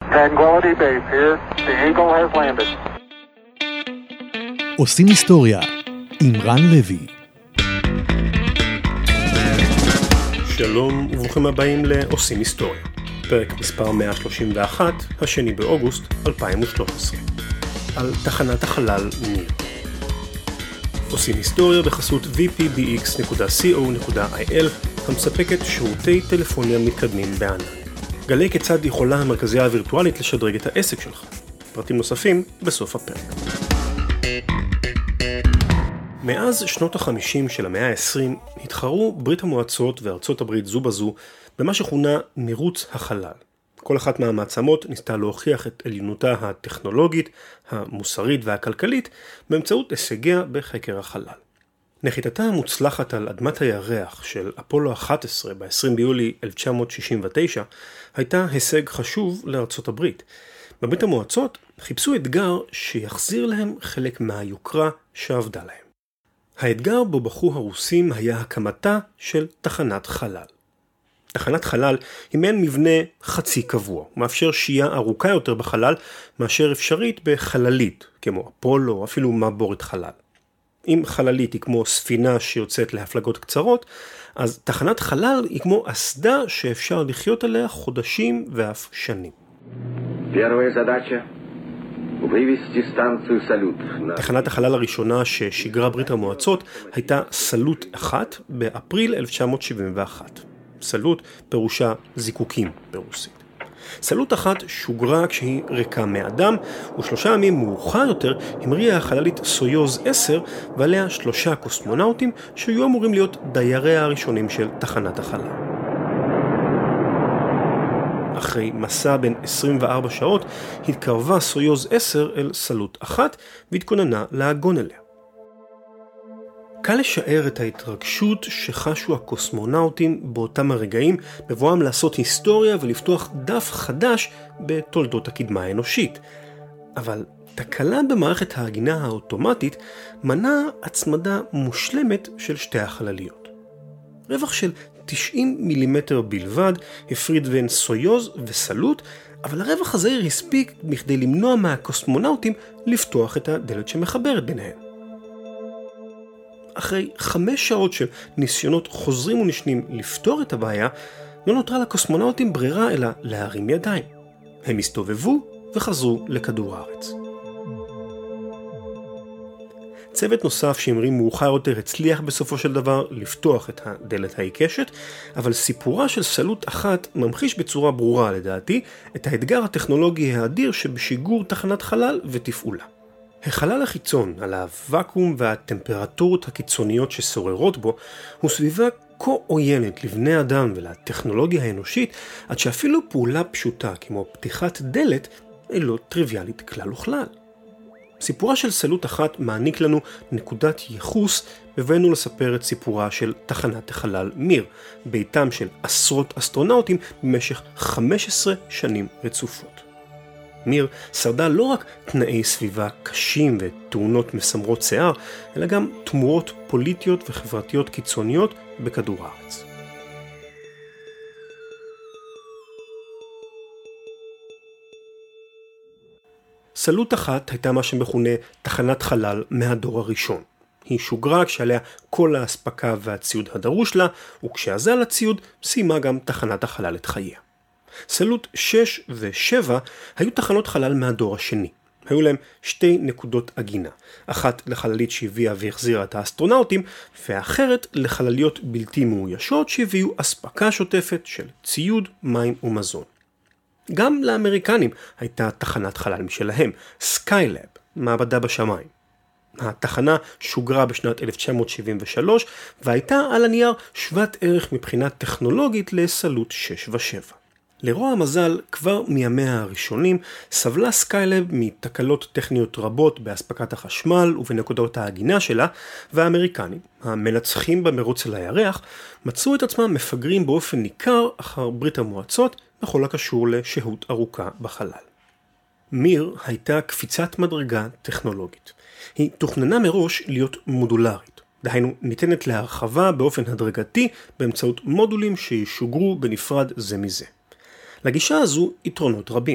Tranquility Base here. The Eagle has landed. עושים היסטוריה עם רן לוי. שלום וברוכים הבאים לעושים היסטוריה. פרק מספר 131, השני באוגוסט 2013. על תחנת החלל מיר. עושים היסטוריה בחסות vpbx.co.il המספקת שירותי טלפוניה מתקדמים בענן. גלי כיצד יכולה המרכזייה הווירטואלית לשדרג את העסק שלך. פרטים נוספים בסוף הפרק. מאז שנות ה-50 של המאה ה-20 התחרו ברית המועצות וארצות הברית זו בזו במה שכונה מרוץ החלל. כל אחת מהמעצמות ניסתה להוכיח את עליונותה הטכנולוגית, המוסרית והכלכלית באמצעות הישגיה בחקר החלל. נחיתתה המוצלחת על אדמת הירח של אפולו 11 ב-20 ביולי 1969 הייתה הישג חשוב לארצות הברית. בברית המועצות חיפשו אתגר שיחזיר להם חלק מהיוקרה שעבדה להם. האתגר בו בחרו הרוסים היה הקמתה של תחנת חלל. תחנת חלל היא מעין מבנה חצי קבוע, ומאפשר שהייה ארוכה יותר בחלל מאשר אפשרית בחללית, כמו אפולו או אפילו מעבורת חלל. אם חללית היא כמו ספינה שיוצאת להפלגות קצרות, אז תחנת חלל היא כמו אסדה שאפשר לחיות עליה חודשים ואף שנים. תחנת החלל הראשונה ששיגרה ברית המועצות הייתה סלוט 1 באפריל 1971. סלוט פירושה זיקוקים ברוסית. סלוט 1 שוגרה כשהיא ריקה מאדם, ו3 ימים מאוחר יותר המריאה החללית סויוז 10 ועליה 3 קוסמונאוטים שהיו אמורים להיות דייריה הראשונים של תחנת החלל. אחרי מסע בין 24 שעות התקרבה סויוז 10 אל סלוט 1 והתכוננה להגון אליה. קל לשער את ההתרגשות שחשו הקוסמונאוטים באותם הרגעים בבואם לעשות היסטוריה ולפתוח דף חדש בתולדות הקדמה האנושית. אבל תקלה במערכת ההגינה האוטומטית מנעה הצמדה מושלמת של שתי החלליות. רווח של 90 מילימטר בלבד הפריד בין סויוז וסלוט, אבל הרווח הזה הספיק בכדי למנוע מהקוסמונאוטים לפתוח את הדלת שמחברת ביניהם. אחרי 5 שעות של ניסיונות חוזרים ונשנים לפתור את הבעיה, לא נותרה לקוסמונאוטים ברירה אלא להרים ידיים. הם הסתובבו וחזרו לכדור הארץ. צוות נוסף שהמריא מאוחר יותר הצליח בסופו של דבר לפתוח את הדלת העיקשת, אבל סיפורה של סלוט 1 ממחיש בצורה ברורה לדעתי את האתגר הטכנולוגי האדיר שבשיגור תחנת חלל ותפעולה. החלל החיצון, על הוואקום והטמפרטורות הקיצוניות ששוררות בו, הוא סביבה כה עוינת לבני אדם ולטכנולוגיה האנושית, עד שאפילו פעולה פשוטה כמו פתיחת דלת היא לא טריוויאלית כלל וכלל. סיפורה של סלוט 1 מעניק לנו נקודת ייחוס בבואנו לספר את סיפורה של תחנת החלל מיר, ביתם של עשרות אסטרונאוטים במשך 15 שנים רצופות. מיר שרדה לא רק תנאי סביבה קשים ותאונות מסמרות שיער, אלא גם תמורות פוליטיות וחברתיות קיצוניות בכדור הארץ. סלוט 1 הייתה מה שמכונה תחנת חלל מהדור הראשון. היא שוגרה כשעליה כל ההספקה והציוד הדרוש לה, וכשעזר לציוד סיימה גם תחנת החלל את חייה. סלוט 6 ו-7 היו תחנות חלל מהדור השני. היו להם 2 נקודות עגינה, אחת לחללית שהביאה והחזירה את האסטרונאוטים, ואחרת לחלליות בלתי מאוישות שהביאו אספקה שוטפת של ציוד, מים ומזון. גם לאמריקנים הייתה תחנת חלל משלהם, סקיילאב, מעבדה בשמיים. התחנה שוגרה בשנת 1973 והייתה על הנייר שוות ערך מבחינה טכנולוגית לסלוט 6 ו-7. לרוע המזל, כבר מימיה הראשונים סבלה סקיילאב מתקלות טכניות רבות בהספקת החשמל ובנקודות ההגינה שלה, והאמריקנים, המנצחים במרוץ אל הירח, מצאו את עצמם מפגרים באופן ניכר אחר ברית המועצות בכל הקשור לשהות ארוכה בחלל. מיר הייתה קפיצת מדרגה טכנולוגית. היא תוכננה מראש להיות מודולרית. דהיינו, ניתנת להרחבה באופן הדרגתי באמצעות מודולים שישוגרו בנפרד זה מזה. לגישה הזו יתרונות רבים.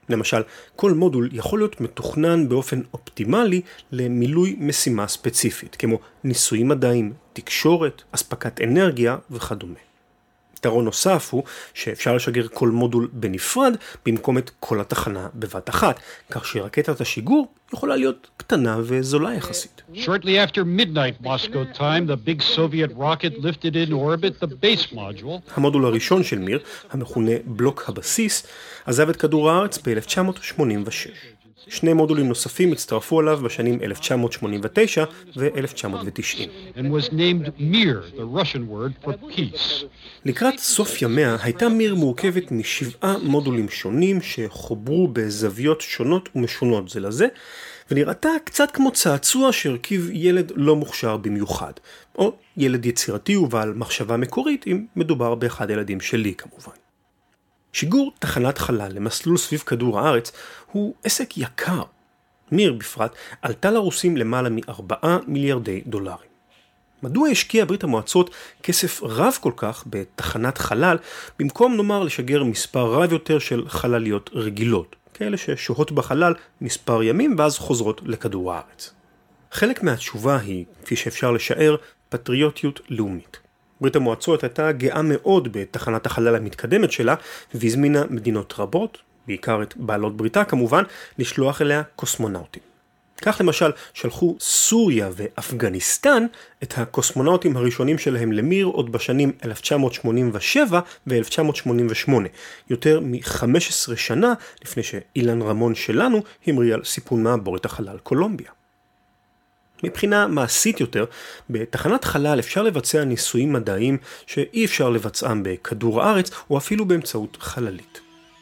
למשל, כל מודול יכול להיות מתוכנן באופן אופטימלי למילוי משימה ספציפית, כמו ניסויים מדעיים, תקשורת, אספקת אנרגיה וכדומה. יתרון נוסף הוא שאפשר לשגר כל מודול בנפרד במקום את כל התחנה בבת אחת, כך שרקטת השיגור יכולה להיות קטנה וזולה יחסית. Shortly after midnight Moscow time, the big Soviet rocket lifted in orbit the base module. המודול הראשון של מיר, המכונה בלוק הבסיס, עזב את כדור הארץ ב-1986. שני מודולים נוספים הצטרפו עליו בשנים 1989 ו-1990. And was named Mir, the Russian word for peace. לקראת סוף ימיה הייתה מיר מורכבת מ7 מודולים שונים שחוברו בזוויות שונות ומשונות זה לזה, ונראתה קצת כמו צעצוע שהרכיב ילד לא מוכשר במיוחד, או ילד יצירתי ובעל מחשבה מקורית אם מדובר באחד הילדים שלי כמובן. שיגור תחנת חלל למסלול סביב כדור הארץ הוא עסק יקר. מיר בפרט עלתה לרוסים למעלה מ4 מיליארדי דולרים. מדוע השקיע ברית המועצות כסף רב כל כך בתחנת חלל, במקום נאמר לשגר מספר רב יותר של חלליות רגילות, כאלה ששוהות בחלל מספר ימים ואז חוזרות לכדור הארץ? חלק מהתשובה היא, כפי שאפשר לשער, פטריוטיות לאומית. ברית המועצות הייתה גאה מאוד בתחנת החלל המתקדמת שלה, והזמינה מדינות רבות, בעיקר את בעלות בריתה כמובן, לשלוח אליה קוסמונאוטים. כך למשל שלחו סוריה ואפגניסטן את הקוסמונאוטים הראשונים שלהם למיר עוד בשנים 1987 ו-1988, יותר מ-15 שנה לפני שאילן רמון שלנו המריא על סיפון מעבורת החלל קולומביה. מבחינה מעשית יותר, בתחנת חלל אפשר לבצע ניסויים מדעיים שאי אפשר לבצעם בכדור הארץ או אפילו באמצעות חללית.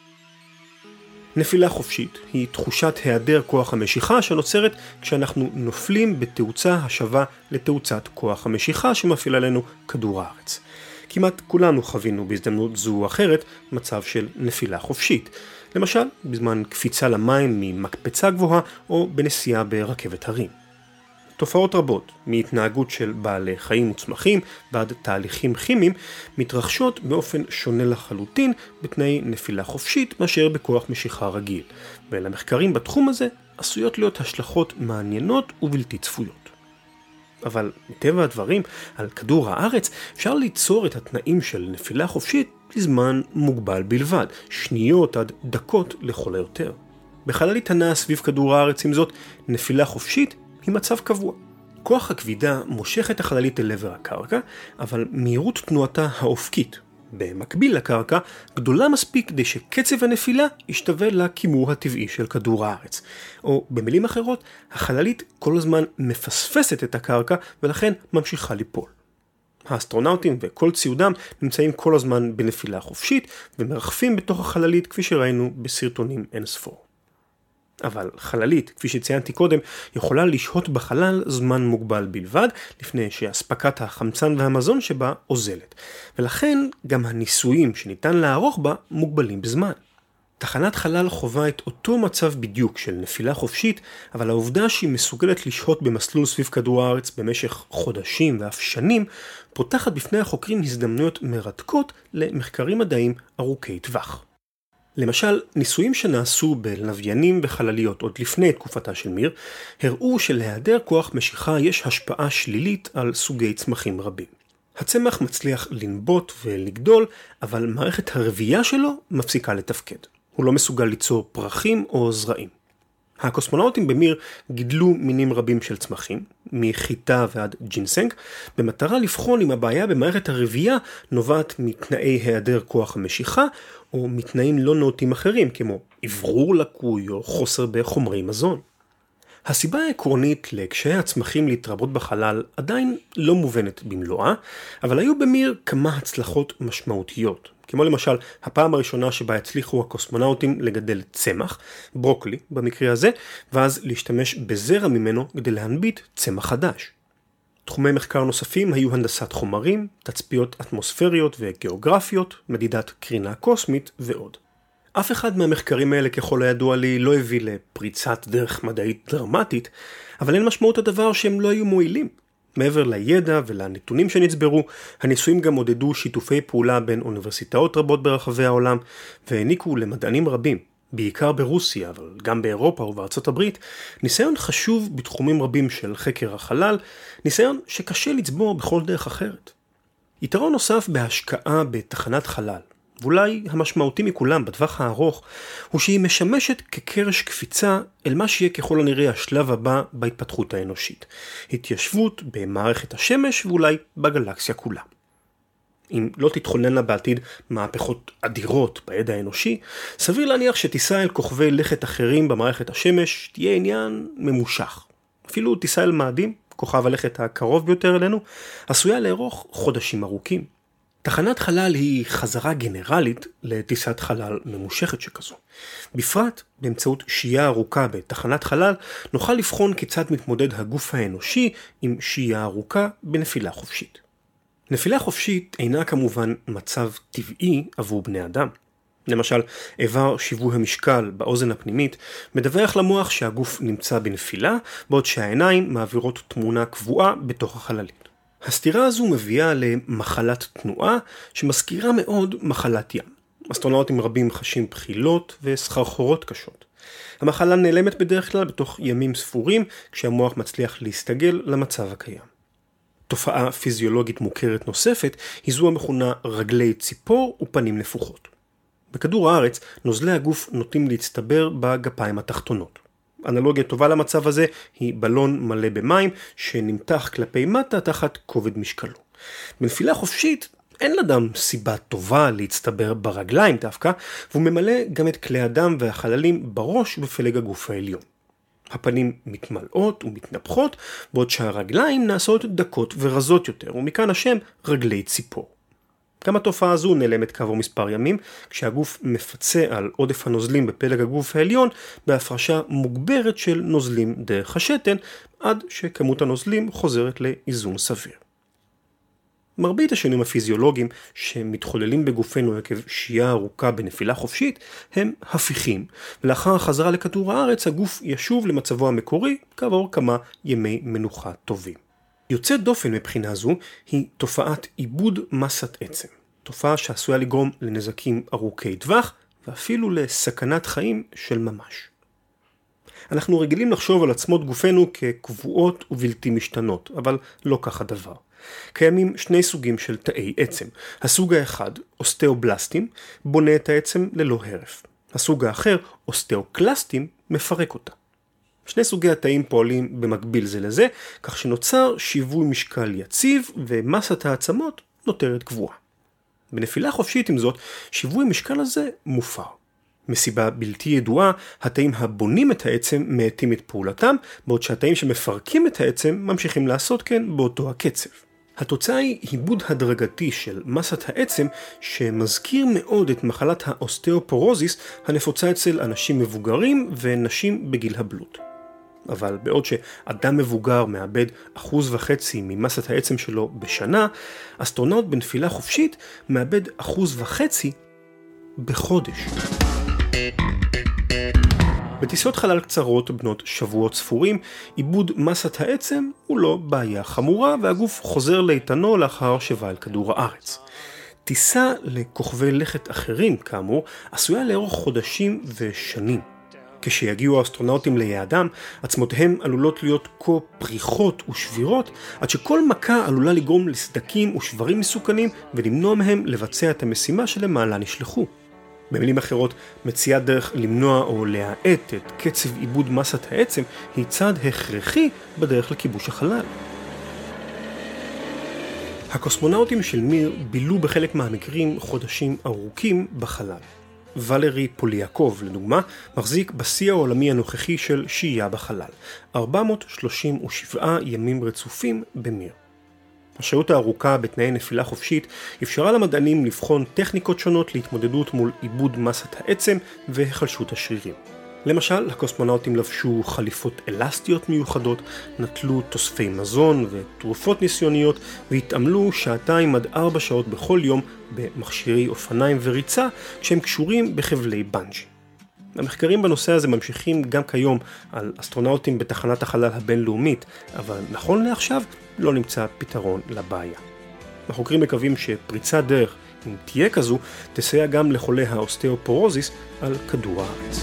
נפילה חופשית היא תחושת היעדר כוח המשיכה שנוצרת כשאנחנו נופלים בתאוצה השווה לתאוצת כוח המשיכה שמפעיל עלינו כדור הארץ. כמעט כולנו חווינו בהזדמנות זו או אחרת מצב של נפילה חופשית, למשל בזמן קפיצה למים ממקפצה גבוהה או בנסיעה ברכבת הרים. תופעות רבות, מהתנהגות של בעלי חיים וצמחים ועד תהליכים כימיים, מתרחשות באופן שונה לחלוטין בתנאי נפילה חופשית מאשר בכוח משיכה רגיל, ולמחקרים בתחום הזה עשויות להיות השלכות מעניינות ובלתי צפויות. אבל מטבע הדברים, על כדור הארץ אפשר ליצור את התנאים של נפילה חופשית לזמן מוגבל בלבד, שניות עד דקות לכל היותר. בחללית הנעה סביב כדור הארץ עם זאת, נפילה חופשית היא מצב קבוע. כוח הכבידה מושך את החללית אל עבר הקרקע, אבל מהירות תנועתה האופקית, במקביל לקרקע, גדולה מספיק כדי שקצב הנפילה ישתווה לכימור הטבעי של כדור הארץ. או במילים אחרות, החללית כל הזמן מפספסת את הקרקע ולכן ממשיכה ליפול. האסטרונאוטים וכל ציודם נמצאים כל הזמן בנפילה חופשית ומרחפים בתוך החללית כפי שראינו בסרטונים אין ספור. אבל חללית, כפי שציינתי קודם, יכולה לשהות בחלל זמן מוגבל בלבד, לפני שהספקת החמצן והמזון שבה עוזלת. ולכן גם הניסויים שניתן לערוך בה מוגבלים בזמן. תחנת חלל חובה את אותו מצב בדיוק של נפילה חופשית, אבל העובדה שהיא מסוגלת לשהות במסלול סביב כדור הארץ במשך חודשים ואף שנים, פותחת בפני החוקרים הזדמנויות מרתקות למחקרים מדעיים ארוכי טווח. למשל, ניסויים שנעשו בלוויינים וחלליות עוד לפני תקופתה של מיר, הראו שלהיעדר כוח משיכה יש השפעה שלילית על סוגי צמחים רבים. הצמח מצליח לנבוט ולגדול, אבל מערכת הרבייה שלו מפסיקה לתפקד. הוא לא מסוגל ליצור פרחים או זרעים. הקוסמונאוטים במיר גידלו מינים רבים של צמחים, מחיטה ועד ג'ינסנג, במטרה לבחון אם הבעיה במערכת הרבייה נובעת מתנאי היעדר כוח המשיכה, או מתנאים לא נאותים אחרים, כמו עברור לקוי או חוסר בחומרי מזון. הסיבה העקרונית לקשיי הצמחים להתרבות בחלל עדיין לא מובנת במלואה, אבל היו במיר כמה הצלחות משמעותיות. כמו למשל, הפעם הראשונה שבה הצליחו הקוסמונאוטים לגדל צמח, ברוקלי במקרה הזה, ואז להשתמש בזרע ממנו כדי להנביט צמח חדש. תחומי מחקר נוספים היו הנדסת חומרים, תצפיות אטמוספריות וגיאוגרפיות, מדידת קרינה קוסמית ועוד. אף אחד מהמחקרים האלה ככל הידוע לי לא הביא לפריצת דרך מדעית דרמטית, אבל אין משמעות הדבר שהם לא היו מועילים. מעבר לידע ולנתונים שנצברו, הניסויים גם עודדו שיתופי פעולה בין אוניברסיטאות רבות ברחבי העולם, והעניקו למדענים רבים, בעיקר ברוסיה, אבל גם באירופה ובארצות הברית, ניסיון חשוב בתחומים רבים של חקר החלל, ניסיון שקשה לצבור בכל דרך אחרת. יתרון נוסף בהשקעה בתחנת חלל, ואולי המשמעותי מכולם בטווח הארוך, הוא שהיא משמשת כקרש קפיצה אל מה שיהיה ככל הנראה השלב הבא בהתפתחות האנושית. התיישבות במערכת השמש ואולי בגלקסיה כולה. אם לא תתחולנה בעתיד מהפכות אדירות בידע האנושי, סביר להניח שטיסה אל כוכבי לכת אחרים במערכת השמש תהיה עניין ממושך. אפילו טיסה אל מאדים, כוכב הלכת הקרוב ביותר אלינו, עשויה לארוך חודשים ארוכים. תחנת חלל היא חזרה גנרלית לטיסת חלל ממושכת שכזו. בפרט, באמצעות שהייה ארוכה בתחנת חלל, נוכל לבחון כיצד מתמודד הגוף האנושי עם שהייה ארוכה בנפילה חופשית. נפילה חופשית אינה כמובן מצב טבעי עבור בני אדם. למשל, איבר שיווי המשקל באוזן הפנימית מדווח למוח שהגוף נמצא בנפילה, בעוד שהעיניים מעבירות תמונה קבועה בתוך החללית. הסתירה הזו מביאה למחלת תנועה שמזכירה מאוד מחלת ים. אסטרונאוטים רבים חשים בחילות וסחרחורות קשות. המחלה נעלמת בדרך כלל בתוך ימים ספורים כשהמוח מצליח להסתגל למצב הקיים. תופעה פיזיולוגית מוכרת נוספת היא זו המכונה רגלי ציפור ופנים נפוחות. בכדור הארץ נוזלי הגוף נוטים להצטבר בגפיים התחתונות. אנלוגיה טובה למצב הזה היא בלון מלא במים שנמתח כלפי מטה תחת כובד משקלו. בנפילה חופשית אין לאדם סיבה טובה להצטבר ברגליים דווקא, והוא ממלא גם את כלי הדם והחללים בראש בפלג הגוף העליון. הפנים מתמלאות ומתנפחות, בעוד שהרגליים נעשות דקות ורזות יותר, ומכאן השם רגלי ציפור. גם התופעה הזו נעלמת כעבור מספר ימים, כשהגוף מפצה על עודף הנוזלים בפלג הגוף העליון, בהפרשה מוגברת של נוזלים דרך השתן, עד שכמות הנוזלים חוזרת לאיזון סביר. מרבית השינויים הפיזיולוגיים שמתחוללים בגופנו עקב שהייה ארוכה בנפילה חופשית הם הפיכים, ולאחר החזרה לכדור הארץ הגוף ישוב למצבו המקורי כעבור כמה ימי מנוחה טובים. יוצאת דופן מבחינה זו היא תופעת עיבוד מסת עצם, תופעה שעשויה לגרום לנזקים ארוכי טווח ואפילו לסכנת חיים של ממש. אנחנו רגילים לחשוב על עצמות גופנו כקבועות ובלתי משתנות, אבל לא כך הדבר. קיימים שני סוגים של תאי עצם. הסוג האחד, אוסטאובלסטים, בונה את העצם ללא הרף. הסוג האחר, אוסטאוקלסטים, מפרק אותה. שני סוגי התאים פועלים במקביל זה לזה, כך שנוצר שיווי משקל יציב ומסת העצמות נותרת קבועה. בנפילה חופשית עם זאת, שיווי המשקל הזה מופר. מסיבה בלתי ידועה, התאים הבונים את העצם מעטים את פעולתם, בעוד שהתאים שמפרקים את העצם ממשיכים לעשות כן באותו הקצב. התוצאה היא היבוד הדרגתי של מסת העצם שמזכיר מאוד את מחלת האוסטאופורוזיס הנפוצה אצל אנשים מבוגרים ונשים בגיל הבלוט. אבל בעוד שאדם מבוגר מאבד 1.5% ממסת העצם שלו בשנה, אסטרונאוט בנפילה חופשית מאבד 1.5% בחודש. בטיסות חלל קצרות בנות שבועות ספורים, עיבוד מסת העצם הוא לא בעיה חמורה והגוף חוזר לאיתנו לאחר שבא אל כדור הארץ. טיסה לכוכבי לכת אחרים, כאמור, עשויה לאורך חודשים ושנים. כשיגיעו האסטרונאוטים ליעדם, עצמותיהם עלולות להיות כה פריחות ושבירות, עד שכל מכה עלולה לגרום לסדקים ושברים מסוכנים ולמנוע מהם לבצע את המשימה שלמעלה נשלחו. במילים אחרות, מציאת דרך למנוע או להאט את קצב עיבוד מסת העצם היא צעד הכרחי בדרך לכיבוש החלל. הקוסמונאוטים של מיר בילו בחלק מהמקרים חודשים ארוכים בחלל. ולרי פוליאקוב, לדוגמה, מחזיק בשיא העולמי הנוכחי של שהייה בחלל, 437 ימים רצופים במיר. השהות הארוכה בתנאי נפילה חופשית אפשרה למדענים לבחון טכניקות שונות להתמודדות מול עיבוד מסת העצם והחלשות השרירים. למשל, הקוסמונאוטים לבשו חליפות אלסטיות מיוחדות, נטלו תוספי מזון ותרופות ניסיוניות והתעמלו 2 עד 4 שעות בכל יום במכשירי אופניים וריצה כשהם קשורים בחבלי בנג'י. המחקרים בנושא הזה ממשיכים גם כיום על אסטרונאוטים בתחנת החלל הבינלאומית, אבל נכון לעכשיו לא נמצא פתרון לבעיה. החוקרים מקווים שפריצת דרך אם תהיה כזו, תסייע גם לחולי האוסטאופורוזיס על כדור הארץ.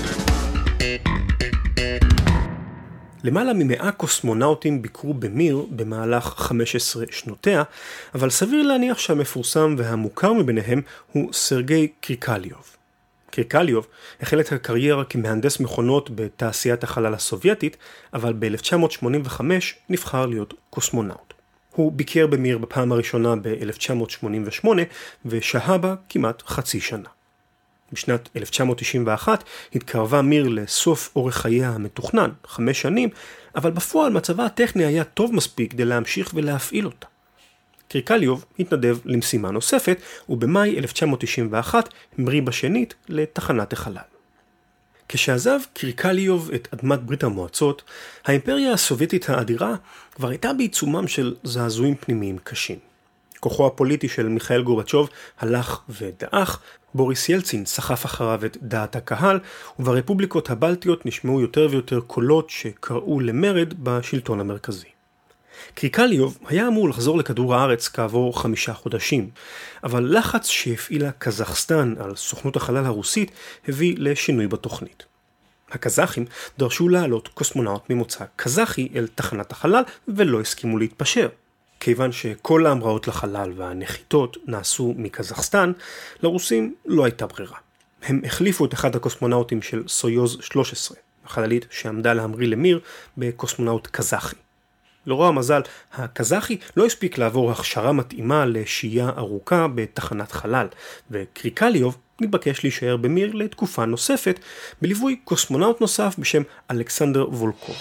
למעלה מ100 קוסמונאוטים ביקרו במיר במהלך 15 שנותיה, אבל סביר להניח שהמפורסם והמוכר מביניהם הוא סרגי קריקליוב. קריקליוב החל את הקריירה כמהנדס מכונות בתעשיית החלל הסובייטית, אבל ב-1985 נבחר להיות קוסמונאוט. הוא ביקר במיר בפעם הראשונה ב-1988 ושהה בה כמעט חצי שנה. בשנת 1991 התקרבה מיר לסוף אורך חייה המתוכנן, 5 שנים, אבל בפועל מצבה הטכני היה טוב מספיק כדי להמשיך ולהפעיל אותה. קריקליוב התנדב למשימה נוספת, ובמאי 1991 המריא בשנית לתחנת החלל. כשעזב קריקליוב את אדמת ברית המועצות, האימפריה הסובייטית האדירה כבר הייתה בעיצומם של זעזועים פנימיים קשים. כוחו הפוליטי של מיכאל גורבצ'וב הלך ודעך, בוריס ילצין סחף אחריו את דעת הקהל, וברפובליקות הבלטיות נשמעו יותר ויותר קולות שקראו למרד בשלטון המרכזי. קריקליוב היה אמור לחזור לכדור הארץ כעבור 5 חודשים, אבל לחץ שהפעילה קזחסטן על סוכנות החלל הרוסית הביא לשינוי בתוכנית. הקזחים דרשו לעלות קוסמונאוט ממוצא קזחי אל תחנת החלל ולא הסכימו להתפשר. כיוון שכל ההמראות לחלל והנחיתות נעשו מקזחסטן, לרוסים לא הייתה ברירה. הם החליפו את אחד הקוסמונאוטים של סויוז 13, החללית שעמדה להמריא למיר, בקוסמונאוט קזחי. לרוע המזל, הקזחי לא הספיק לעבור הכשרה מתאימה לשהייה ארוכה בתחנת חלל, וקריקליוב נתבקש להישאר במיר לתקופה נוספת, בליווי קוסמונאוט נוסף בשם אלכסנדר וולקוב.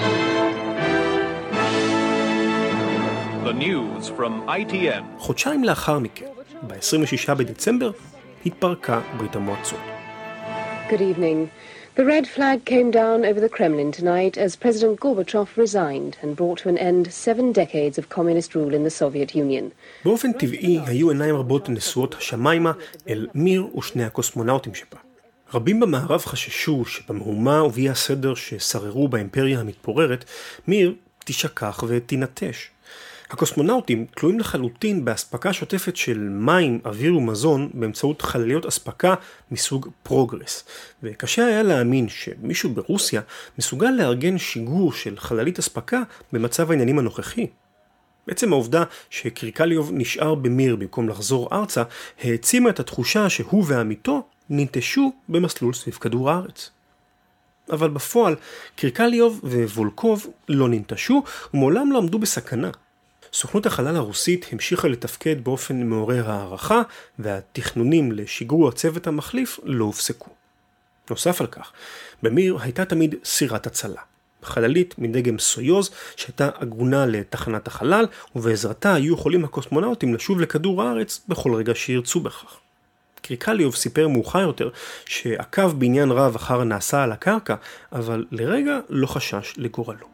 The news from ITN. חודשיים לאחר מכן, ב-26 בדצמבר, התפרקה ברית המועצות. Good evening. The red flag came down over the Kremlin tonight as President Gorbachev resigned and brought to an end 7 decades of communist rule in the Soviet Union. באופן טבעי היו עיניים רבות נשואות השמיימה אל מיר ושני הקוסמונאוטים שבה. רבים במערב חששו שבמהומה ובאי הסדר ששררו באימפריה המתפוררת, מיר תשכח ותינטש. הקוסמונאוטים תלויים לחלוטין בהספקה שוטפת של מים, אוויר ומזון באמצעות חלליות אספקה מסוג פרוגרס, וקשה היה להאמין שמישהו ברוסיה מסוגל לארגן שיגור של חללית אספקה במצב העניינים הנוכחי. בעצם העובדה שקריקליוב נשאר במיר במקום לחזור ארצה, העצימה את התחושה שהוא ועמיתו ננטשו במסלול סביב כדור הארץ. אבל בפועל קריקליוב ווולקוב לא ננטשו ומעולם לא עמדו בסכנה. סוכנות החלל הרוסית המשיכה לתפקד באופן מעורר הערכה, והתכנונים לשיגור הצוות המחליף לא הופסקו. נוסף על כך, במיר הייתה תמיד סירת הצלה. חללית מדגם סויוז שהייתה עגונה לתחנת החלל, ובעזרתה היו יכולים הקוסמונאוטים לשוב לכדור הארץ בכל רגע שירצו בכך. קריקליוב סיפר מאוחר יותר שעקב בעניין רב אחר הנעשה על הקרקע, אבל לרגע לא חשש לגורלו.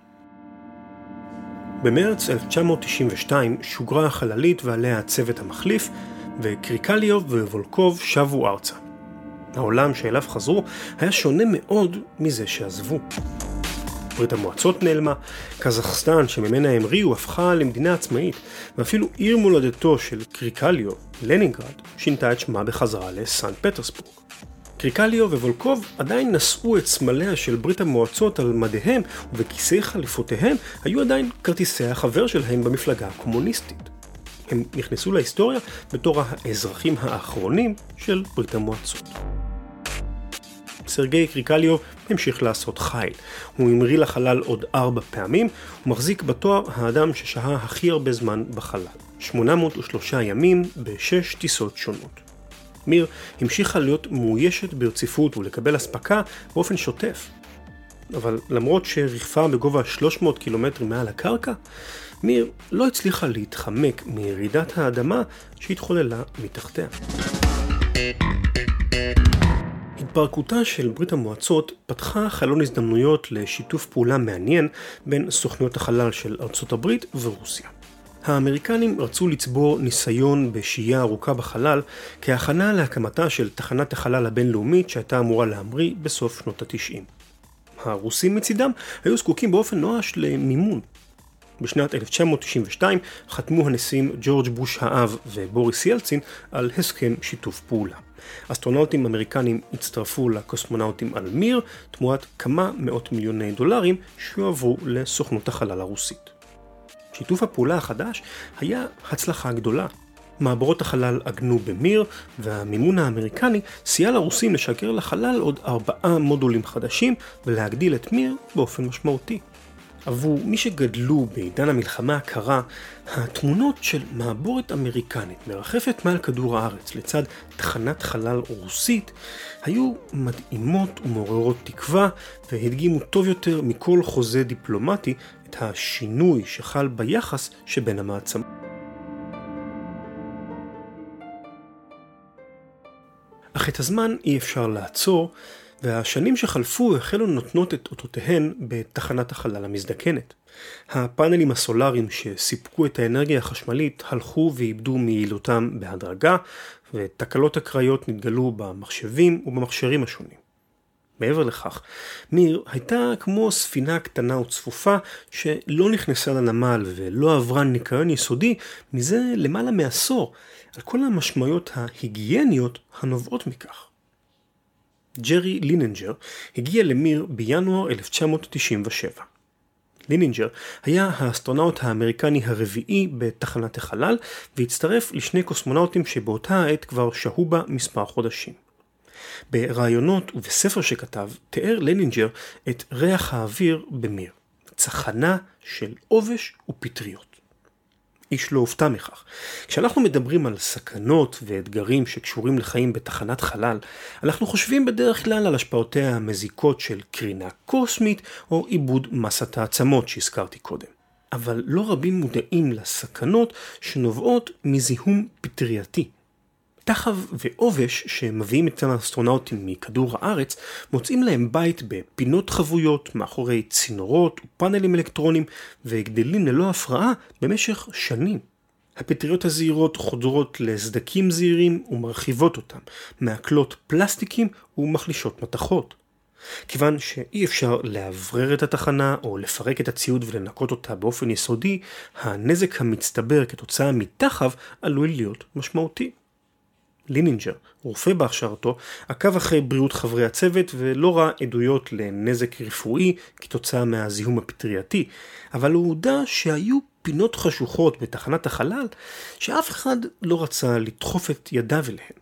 במרץ 1992 שוגרה החללית ועליה הצוות המחליף, וקריקליוב ווולקוב שבו ארצה. העולם שאליו חזרו היה שונה מאוד מזה שעזבו. ברית המועצות נעלמה, קזחסטן שממנה המריאו הפכה למדינה עצמאית, ואפילו עיר מולדתו של קריקליוב, לנינגרד, שינתה את שמה בחזרה לסן פטרסבורג. קריקליוב ווולקוב עדיין נשאו את סמליה של ברית המועצות על מדיהם, ובכיסי חליפותיהם היו עדיין כרטיסי החבר שלהם במפלגה הקומוניסטית. הם נכנסו להיסטוריה בתור האזרחים האחרונים של ברית המועצות. סרגי קריקליוב המשיך לעשות חיל. הוא המריא לחלל עוד 4 פעמים, ומחזיק בתואר האדם ששהה הכי הרבה זמן בחלל. 803 ימים ב6 טיסות שונות. מיר המשיכה להיות מאוישת ברציפות ולקבל הספקה באופן שוטף. אבל למרות שרחפה בגובה 300 קילומטרים מעל הקרקע, מיר לא הצליחה להתחמק מירידת האדמה שהתחוללה מתחתיה. התפרקותה של ברית המועצות פתחה חלון הזדמנויות לשיתוף פעולה מעניין בין סוכנויות החלל של ארצות הברית ורוסיה. האמריקנים רצו לצבור ניסיון בשהייה ארוכה בחלל כהכנה להקמתה של תחנת החלל הבינלאומית שהייתה אמורה להמריא בסוף שנות ה-90. הרוסים מצידם היו זקוקים באופן נואש למימון. בשנת 1992 חתמו הנשיאים ג'ורג' בוש האב ובוריס ילצין על הסכם שיתוף פעולה. אסטרונאוטים אמריקנים הצטרפו לקוסמונאוטים על מיר תמורת כמה מאות מיליוני דולרים שיועברו לסוכנות החלל הרוסית. שיתוף הפעולה החדש היה הצלחה גדולה. מעבורות החלל עגנו במיר, והמימון האמריקני סייע לרוסים לשגר לחלל עוד 4 מודולים חדשים ולהגדיל את מיר באופן משמעותי. עבור מי שגדלו בעידן המלחמה הקרה, התמונות של מעבורת אמריקנית מרחפת מעל כדור הארץ לצד תחנת חלל רוסית היו מדהימות ומעוררות תקווה, והדגימו טוב יותר מכל חוזה דיפלומטי את השינוי שחל ביחס שבין המעצמות. אך את הזמן אי אפשר לעצור, והשנים שחלפו החלו נותנות את אותותיהן בתחנת החלל המזדקנת. הפאנלים הסולריים שסיפקו את האנרגיה החשמלית הלכו ואיבדו מיעילותם בהדרגה, ותקלות אקראיות נתגלו במחשבים ובמכשירים השונים. מעבר לכך, מיר הייתה כמו ספינה קטנה וצפופה שלא נכנסה לנמל ולא עברה ניקיון יסודי מזה למעלה מעשור, על כל המשמעויות ההיגייניות הנובעות מכך. ג'רי לינינג'ר הגיע למיר בינואר 1997. לינינג'ר היה האסטרונאוט האמריקני הרביעי בתחנת החלל, והצטרף לשני קוסמונאוטים שבאותה העת כבר שהו בה מספר חודשים. ברעיונות ובספר שכתב, תיאר לינינג'ר את ריח האוויר במיר, צחנה של עובש ופטריות. איש לא הופתע מכך. כשאנחנו מדברים על סכנות ואתגרים שקשורים לחיים בתחנת חלל, אנחנו חושבים בדרך כלל על השפעותיה המזיקות של קרינה קוסמית או עיבוד מסת העצמות שהזכרתי קודם. אבל לא רבים מודעים לסכנות שנובעות מזיהום פטרייתי. תחב ועובש שמביאים את האסטרונאוטים מכדור הארץ מוצאים להם בית בפינות חבויות מאחורי צינורות ופאנלים אלקטרונים וגדלים ללא הפרעה במשך שנים. הפטריות הזעירות חודרות לסדקים זעירים ומרחיבות אותם, מעקלות פלסטיקים ומחלישות מתכות. כיוון שאי אפשר להברר את התחנה או לפרק את הציוד ולנקות אותה באופן יסודי, הנזק המצטבר כתוצאה מתחב עלול להיות משמעותי. לינינג'ר, רופא בהכשרתו, עקב אחרי בריאות חברי הצוות ולא ראה עדויות לנזק רפואי כתוצאה מהזיהום הפטרייתי, אבל הוא הודע שהיו פינות חשוכות בתחנת החלל שאף אחד לא רצה לדחוף את ידיו אליהן.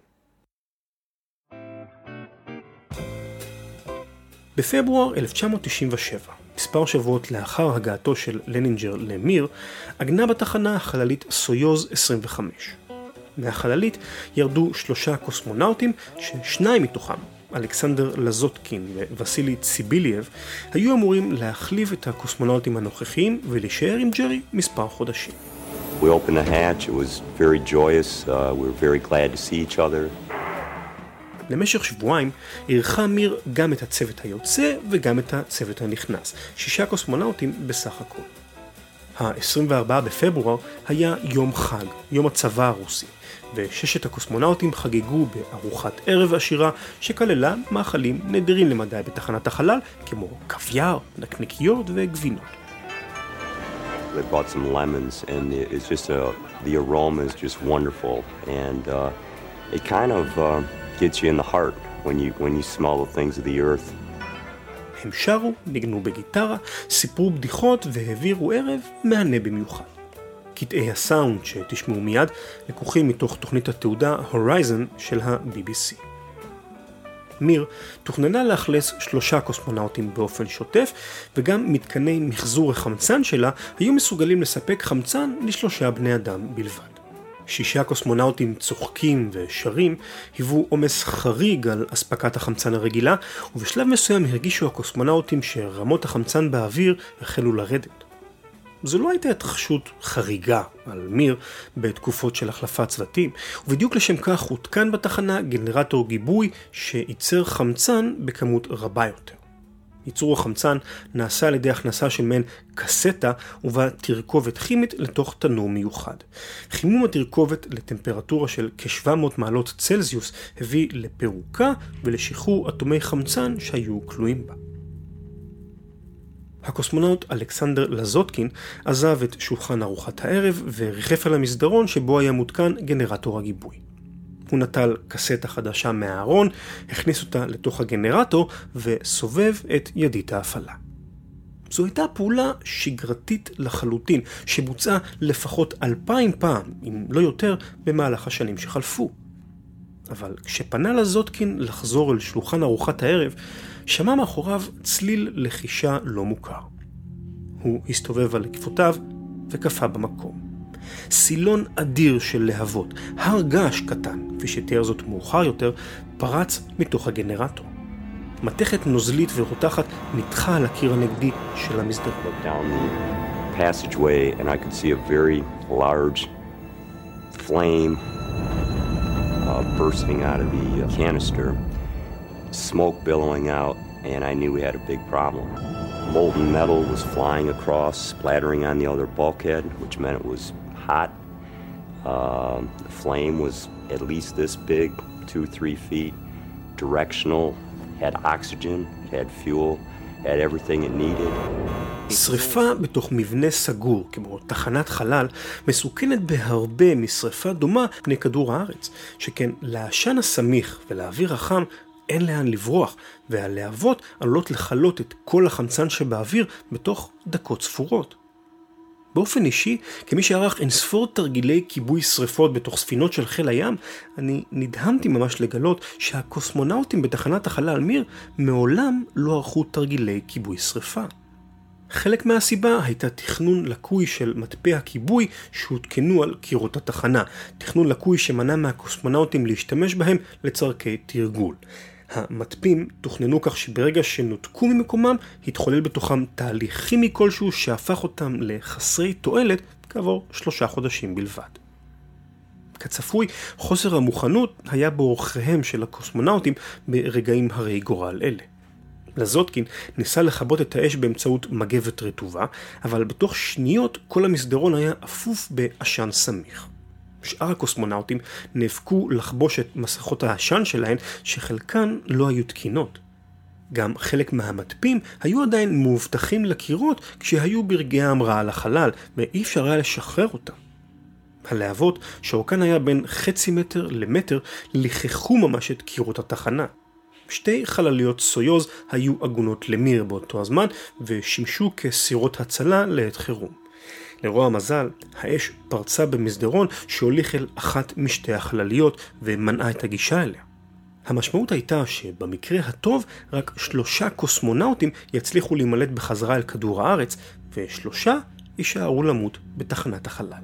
בפברואר 1997, מספר שבועות לאחר הגעתו של לינינג'ר למיר, עגנה בתחנה החללית סויוז 25. מהחללית ירדו 3 קוסמונאוטים ששניים מתוכם, אלכסנדר לזוטקין ווסילי ציבילייב, היו אמורים להחליף את הקוסמונאוטים הנוכחיים ולהישאר עם ג'רי מספר חודשים. We opened the hatch. It was very joyous. We were very glad to see each other. למשך שבועיים אירחה מיר גם את הצוות היוצא וגם את הצוות הנכנס, 6 קוסמונאוטים בסך הכל. ה-24 בפברואר היה יום חג, יום הצבא הרוסי, ו6 הקוסמונאוטים חגגו בארוחת ערב עשירה שכללה מאכלים נדירים למדי בתחנת החלל, כמו קוויאר, נקניקיות וגבינות. They brought some lemons, and it's just the aroma is just wonderful, and it kind of gets you in the heart when you smell the things of the earth. הם שרו, ניגנו בגיטרה, סיפרו בדיחות והעבירו ערב מהנה במיוחד. קטעי הסאונד שתשמעו מיד לקוחים מתוך תוכנית התעודה Horizon של ה-BBC. מיר תוכננה לאכלס 3 קוסמונאוטים באופן שוטף, וגם מתקני מחזור החמצן שלה היו מסוגלים לספק חמצן ל3 בני אדם בלבד. 6 קוסמונאוטים צוחקים ושרים היוו עומס חריג על אספקת החמצן הרגילה, ובשלב מסוים הרגישו הקוסמונאוטים שרמות החמצן באוויר החלו לרדת. זו לא הייתה התרחשות חריגה על מיר בתקופות של החלפת צוותים, ובדיוק לשם כך הותקן בתחנה גנרטור גיבוי שייצר חמצן בכמות רבה יותר. ייצור החמצן נעשה על ידי הכנסה של מעין קסטה ובה תרכובת כימית לתוך תנור מיוחד. חימום התרכובת לטמפרטורה של כ-700 מעלות צלזיוס הביא לפירוקה ולשחרור אטומי חמצן שהיו כלואים בה. הקוסמונאוט אלכסנדר לזוטקין עזב את שולחן ארוחת הערב וריחף על המסדרון שבו היה מותקן גנרטור הגיבוי. הוא נטל קסטה חדשה מהארון, הכניס אותה לתוך הגנרטור וסובב את ידית ההפעלה. זו הייתה פעולה שגרתית לחלוטין, שבוצעה לפחות 2,000 פעם, אם לא יותר, במהלך השנים שחלפו. אבל כשפנה לזוטקין לחזור אל שולחן ארוחת הערב, שמע מאחוריו צליל לחישה לא מוכר. הוא הסתובב על עקבותיו וקפא במקום. סילון אדיר של להבות, הר געש קטן, כפי שתיאר זאת מאוחר יותר, פרץ מתוך הגנרטור. מתכת נוזלית ורותחת נתחה על הקיר הנגדי של המסדרון. Down the passageway and I could see a very large flame bursting out of the canister, smoke billowing out, and I knew we had a big problem. Molten metal was flying across, splattering on the other bulkhead, which meant it was hot. The flame was at least this big, 2-3 feet, directional, had oxygen, had fuel, had everything it needed. שריפה בתוך מבנה סגור, כמו תחנת חלל, מסוכנת בהרבה משריפה דומה פני כדור הארץ, שכן לעשן הסמיך ולאוויר החם אין לאן לברוח, והלהבות עלולות לחלות את כל החמצן שבאוויר בתוך דקות ספורות. באופן אישי, כמי שערך אינספור תרגילי כיבוי שריפות בתוך ספינות של חיל הים, אני נדהמתי ממש לגלות שהקוסמונאוטים בתחנת החלל מיר מעולם לא ערכו תרגילי כיבוי שריפה. חלק מהסיבה הייתה תכנון לקוי של מטבע הכיבוי שהותקנו על קירות התחנה, תכנון לקוי שמנע מהקוסמונאוטים להשתמש בהם לצורכי תרגול. המטפים תוכננו כך שברגע שנותקו ממקומם, התחולל בתוכם תהליך כימי כלשהו שהפך אותם לחסרי תועלת כעבור 3 חודשים בלבד. כצפוי, חוסר המוכנות היה באורחיהם של הקוסמונאוטים ברגעים הרי גורל אלה. לזוטקין ניסה לכבות את האש באמצעות מגבת רטובה, אבל בתוך שניות כל המסדרון היה אפוף בעשן סמיך. שאר הקוסמונאוטים נאבקו לחבוש את מסכות העשן שלהן, שחלקן לא היו תקינות. גם חלק מהמטפים היו עדיין מאובטחים לקירות כשהיו ברגעי ההמראה לחלל, ואי אפשר היה לשחרר אותם. הלהבות, שאורכן היה בין 0.5 מטר למטר, לכחו ממש את קירות התחנה. 2 חלליות סויוז היו עגונות למיר באותו הזמן, ושימשו כסירות הצלה לעת חירום. לרוע המזל, האש פרצה במסדרון שהוליך אל אחת משתי החלליות ומנעה את הגישה אליה. המשמעות הייתה שבמקרה הטוב רק 3 קוסמונאוטים יצליחו להימלט בחזרה אל כדור הארץ, ו3 יישארו למות בתחנת החלל.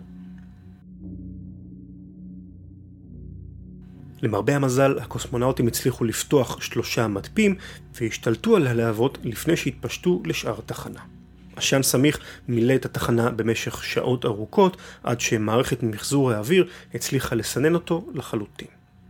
למרבה המזל, הקוסמונאוטים הצליחו לפתוח 3 מטפים והשתלטו על הלהבות לפני שהתפשטו לשאר התחנה. עשן סמיך מילא את התחנה במשך שעות ארוכות, עד שמערכת מחזור האוויר הצליחה לסנן אותו לחלוטין.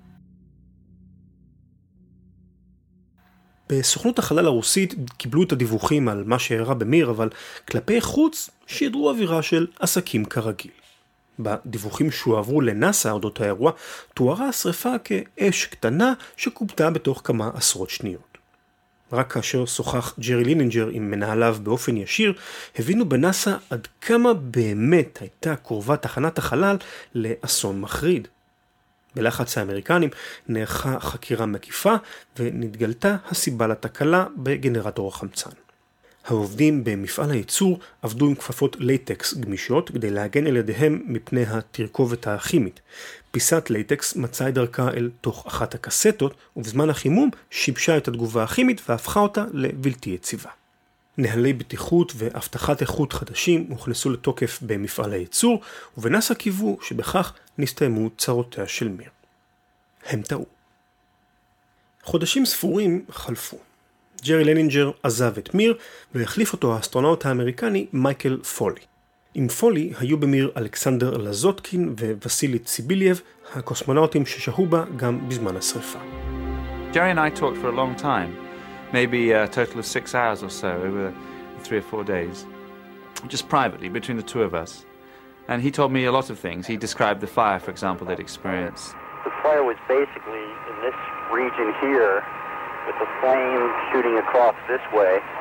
בסוכנות החלל הרוסית קיבלו את הדיווחים על מה שאירע במיר, אבל כלפי חוץ שידרו אווירה של עסקים כרגיל. בדיווחים שהועברו לנאסא אודות האירוע, תוארה השריפה כאש קטנה שקובתה בתוך כמה עשרות שניות. רק כאשר שוחח ג'רי לינינג'ר עם מנהליו באופן ישיר, הבינו בנאסא עד כמה באמת הייתה קרובה תחנת החלל לאסון מחריד. בלחץ האמריקנים נערכה חקירה מקיפה ונתגלתה הסיבה לתקלה בגנרטור החמצן. העובדים במפעל הייצור עבדו עם כפפות לייטקס גמישות כדי להגן על ידיהם מפני התרכובת הכימית. פיסת לייטקס מצאה את דרכה אל תוך אחת הקסטות, ובזמן החימום שיבשה את התגובה הכימית והפכה אותה לבלתי יציבה. נהלי בטיחות והבטחת איכות חדשים הוכנסו לתוקף במפעל הייצור, ובנאסא קיוו שבכך נסתיימו צרותיה של מיר. הם טעו. חודשים ספורים חלפו. ג'רי לינינג'ר עזב את מיר והחליף אותו האסטרונאוט האמריקני מייקל פולי. עם פולי היו במיר אלכסנדר לזוטקין ווסילי ציבילייב, הקוסמונאוטים ששהו בה גם בזמן השריפה. Jerry and I talked for a long time, maybe a total of 6 hours or so over 3 or 4 days, just privately between the two of us. And he told me a lot of things. He described the fire, for example, they'd experienced. The fire was basically in this region here, with the flame shooting across this way.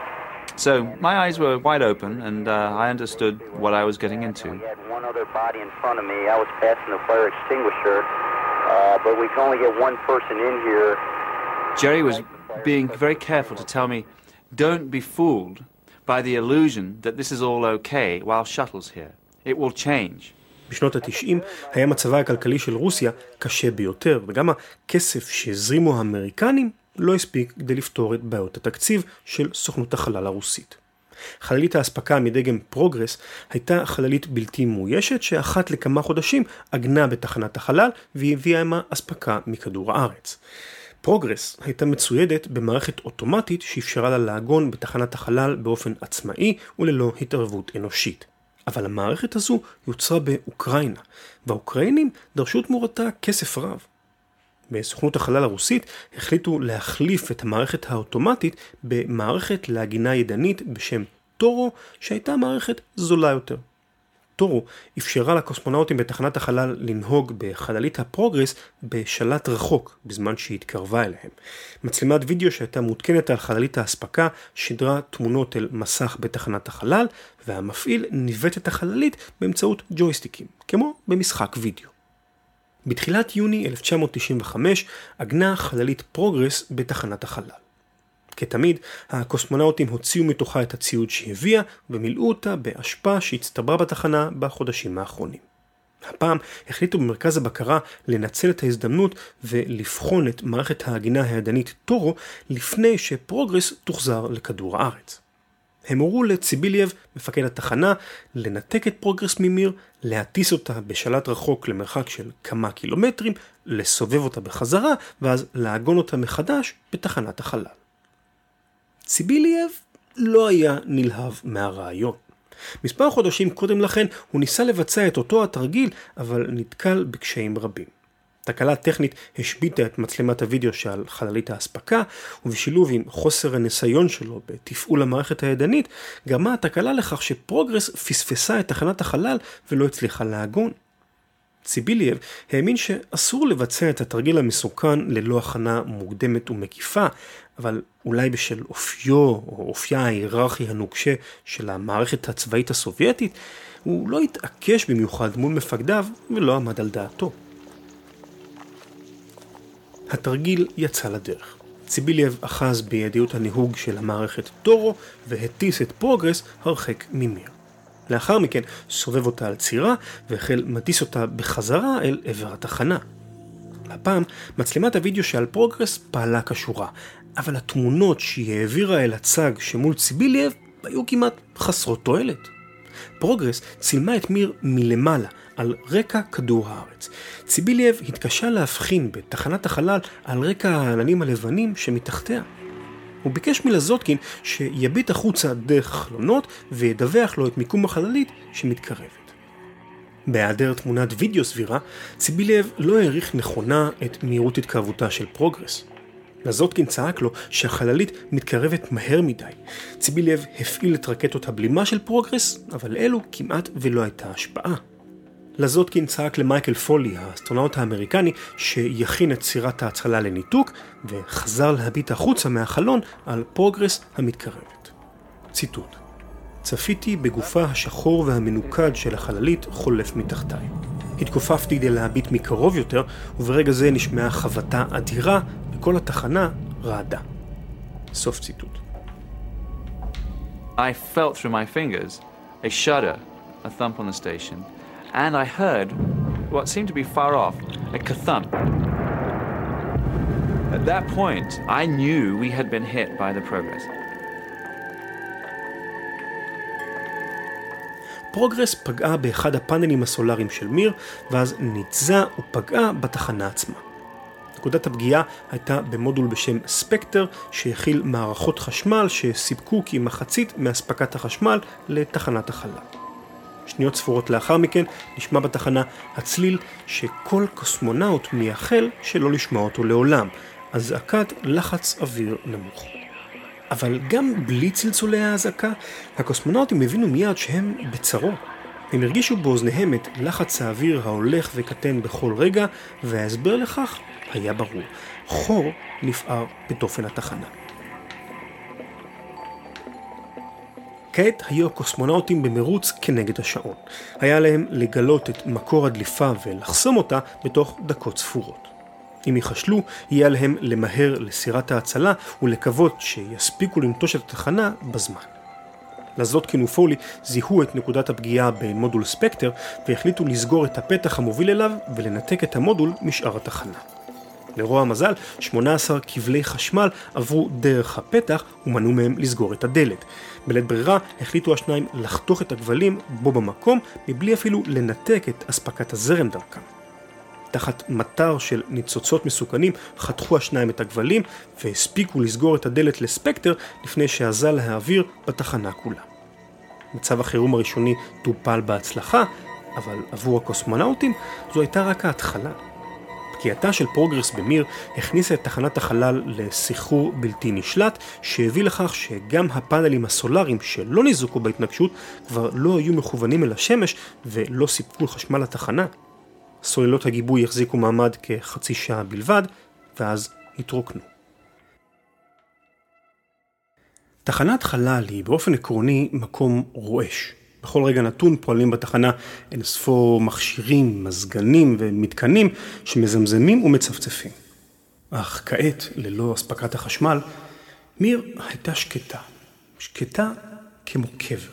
So my eyes were wide open and I understood what I was getting into. We had one other body in front of me. I was passing the fire extinguisher, but we can only get one person in here. Jerry was being very careful to tell me, don't be fooled by the illusion that this is all okay while shuttle's here. It will change. בשנות ה-90 היה מצבה הכלכלי של רוסיה קשה ביותר, וגם הכסף שהזרימו האמריקנים לא הספיק כדי לפתור את בעיות התקציב של סוכנות החלל הרוסית. חללית האספקה מדגם פרוגרס הייתה חללית בלתי מאוישת שאחת לכמה חודשים עגנה בתחנת החלל והביאה עמה אספקה מכדור הארץ. פרוגרס הייתה מצוידת במערכת אוטומטית שאפשרה לה לעגון בתחנת החלל באופן עצמאי וללא התערבות אנושית. אבל המערכת הזו יוצרה באוקראינה, והאוקראינים דרשו תמורתה כסף רב. בסוכנות החלל הרוסית החליטו להחליף את המערכת האוטומטית במערכת להגינה ידנית בשם טורו, שהייתה מערכת זולה יותר. טורו אפשרה לקוסמונאוטים בתחנת החלל לנהוג בחללית הפרוגרס בשלט רחוק בזמן שהיא התקרבה אליהם. מצלמת וידאו שהייתה מותקנת על חללית האספקה שידרה תמונות אל מסך בתחנת החלל, והמפעיל ניווט את החללית באמצעות ג'ויסטיקים, כמו במשחק וידאו. בתחילת יוני 1995 עגנה חללית פרוגרס בתחנת החלל. כתמיד, הקוסמונאוטים הוציאו מתוכה את הציוד שהביאה ומילאו אותה באשפה שהצטברה בתחנה בחודשים האחרונים. הפעם החליטו במרכז הבקרה לנצל את ההזדמנות ולבחון את מערכת ההגינה הידנית טורו לפני שפרוגרס תוחזר לכדור הארץ. הם הורו לציבילייב, מפקד התחנה, לנתק את פרוגרס ממיר, להטיס אותה בשלט רחוק למרחק של כמה קילומטרים, לסובב אותה בחזרה ואז לעגון אותה מחדש בתחנת החלל. ציבילייב לא היה נלהב מהרעיון. מספר חודשים קודם לכן הוא ניסה לבצע את אותו התרגיל, אבל נתקל בקשיים רבים. תקלה טכנית השביטה את מצלמת הוידאו שעל חללית האספקה, ובשילוב עם חוסר הניסיון שלו בתפעול המערכת הידנית, גרמה התקלה לכך שפרוגרס פספסה את תחנת החלל ולא הצליחה לעגון. ציבילייב האמין שאסור לבצע את התרגיל המסוכן ללא הכנה מוקדמת ומקיפה, אבל אולי בשל אופיו או אופיה ההיררכי הנוקשה של המערכת הצבאית הסובייטית, הוא לא התעקש במיוחד מול מפקדיו ולא עמד על דעתו. התרגיל יצא לדרך. ציבילייב אחז בידיות הניהוג של המערכת טורו והטיס את פרוגרס הרחק ממיר. לאחר מכן סובב אותה על צירה והחל מטיס אותה בחזרה אל עבר התחנה. הפעם מצלמת הוידאו שעל פרוגרס פעלה כשורה, אבל התמונות שהיא העבירה אל הצג שמול ציבילייב היו כמעט חסרות תועלת. פרוגרס צילמה את מיר מלמעלה על רקע כדור הארץ. ציבילייב התקשה להבחין בתחנת החלל על רקע העננים הלבנים שמתחתיה. הוא ביקש מלזוטקין שיביט החוצה דרך חלונות וידווח לו את מיקום החללית שמתקרבת. בהיעדר תמונת וידאו סבירה, ציבילייב לא העריך נכונה את מהירות התקרבותה של פרוגרס. לזוטקין צעק לו שהחללית מתקרבת מהר מדי. ציבילייב הפעיל את רקטות הבלימה של פרוגרס, אבל אלו כמעט ולא הייתה השפעה. לזוטקין צעק למייקל פולי, האסטרונאוט האמריקני, שיכין את סירת ההצלה לניתוק, וחזר להביט החוצה מהחלון על פרוגרס המתקרבת. ציטוט: צפיתי בגופה השחור והמנוקד של החללית חולף מתחתיי. התכופפתי כדי להביט מקרוב יותר, וברגע זה נשמעה חבטה אדירה, וכל התחנה רעדה. סוף ציטוט. I felt through my fingers a shudder, a thump on the station, and I heard what seemed to be far off, a ka-thump. At that point, I knew we had been hit by the Progress. פרוגרס פגעה באחד הפאנלים הסולריים של מיר, ואז ניצזה ופגעה בתחנה עצמה. נקודת הפגיעה הייתה במודול בשם ספקטר, שהכיל מערכות חשמל שסיפקו כמחצית מהספקת החשמל לתחנת החלל. שניות ספורות לאחר מכן נשמע בתחנה הצליל שכל קוסמונאוט מייחל שלא לשמוע אותו לעולם, אזעקת לחץ אוויר נמוך. אבל גם בלי צלצולי ההזעקה, הקוסמונאוטים הבינו מיד שהם בצרות. הם הרגישו באוזניהם את לחץ האוויר ההולך וקטן בכל רגע, וההסבר לכך היה ברור. חור נפער בתופן התחנה. כעת היו הקוסמונאוטים במרוץ כנגד השעון. היה להם לגלות את מקור הדליפה ולחסום אותה בתוך דקות ספורות. אם יחשלו, יהיה להם למהר לסירת ההצלה ולקוות שיספיקו לנטוש את התחנה בזמן. לזלוטקין ופולי זיהו את נקודת הפגיעה במודול ספקטר והחליטו לסגור את הפתח המוביל אליו ולנתק את המודול משאר התחנה. לרוע המזל, 18 כבלי חשמל עברו דרך הפתח ומנעו מהם לסגור את הדלת. בלית ברירה החליטו השניים לחתוך את הכבלים בו במקום מבלי אפילו לנתק את אספקת הזרם דרכם. תחת מטר של ניצוצות מסוכנים חתכו השניים את הכבלים והספיקו לסגור את הדלת לספקטר לפני שאזל האוויר בתחנה כולה. מצב החירום הראשוני טופל בהצלחה, אבל עבור הקוסמונאוטים זו הייתה רק ההתחלה. פגיעתה של פרוגרס במיר הכניסה את תחנת החלל לסחרור בלתי נשלט, שהביא לכך שגם הפאנלים הסולריים שלא ניזוקו בהתנגשות כבר לא היו מכוונים אל השמש ולא סיפקו חשמל לתחנה. סוללות הגיבוי החזיקו מעמד כחצי שעה בלבד, ואז התרוקנו. תחנת חלל היא באופן עקרוני מקום רועש. בכל רגע נתון פועלים בתחנה אין ספור מכשירים, מזגנים ומתקנים שמזמזמים ומצפצפים. אך כעת, ללא אספקת החשמל, מיר הייתה שקטה. שקטה כמו קבר.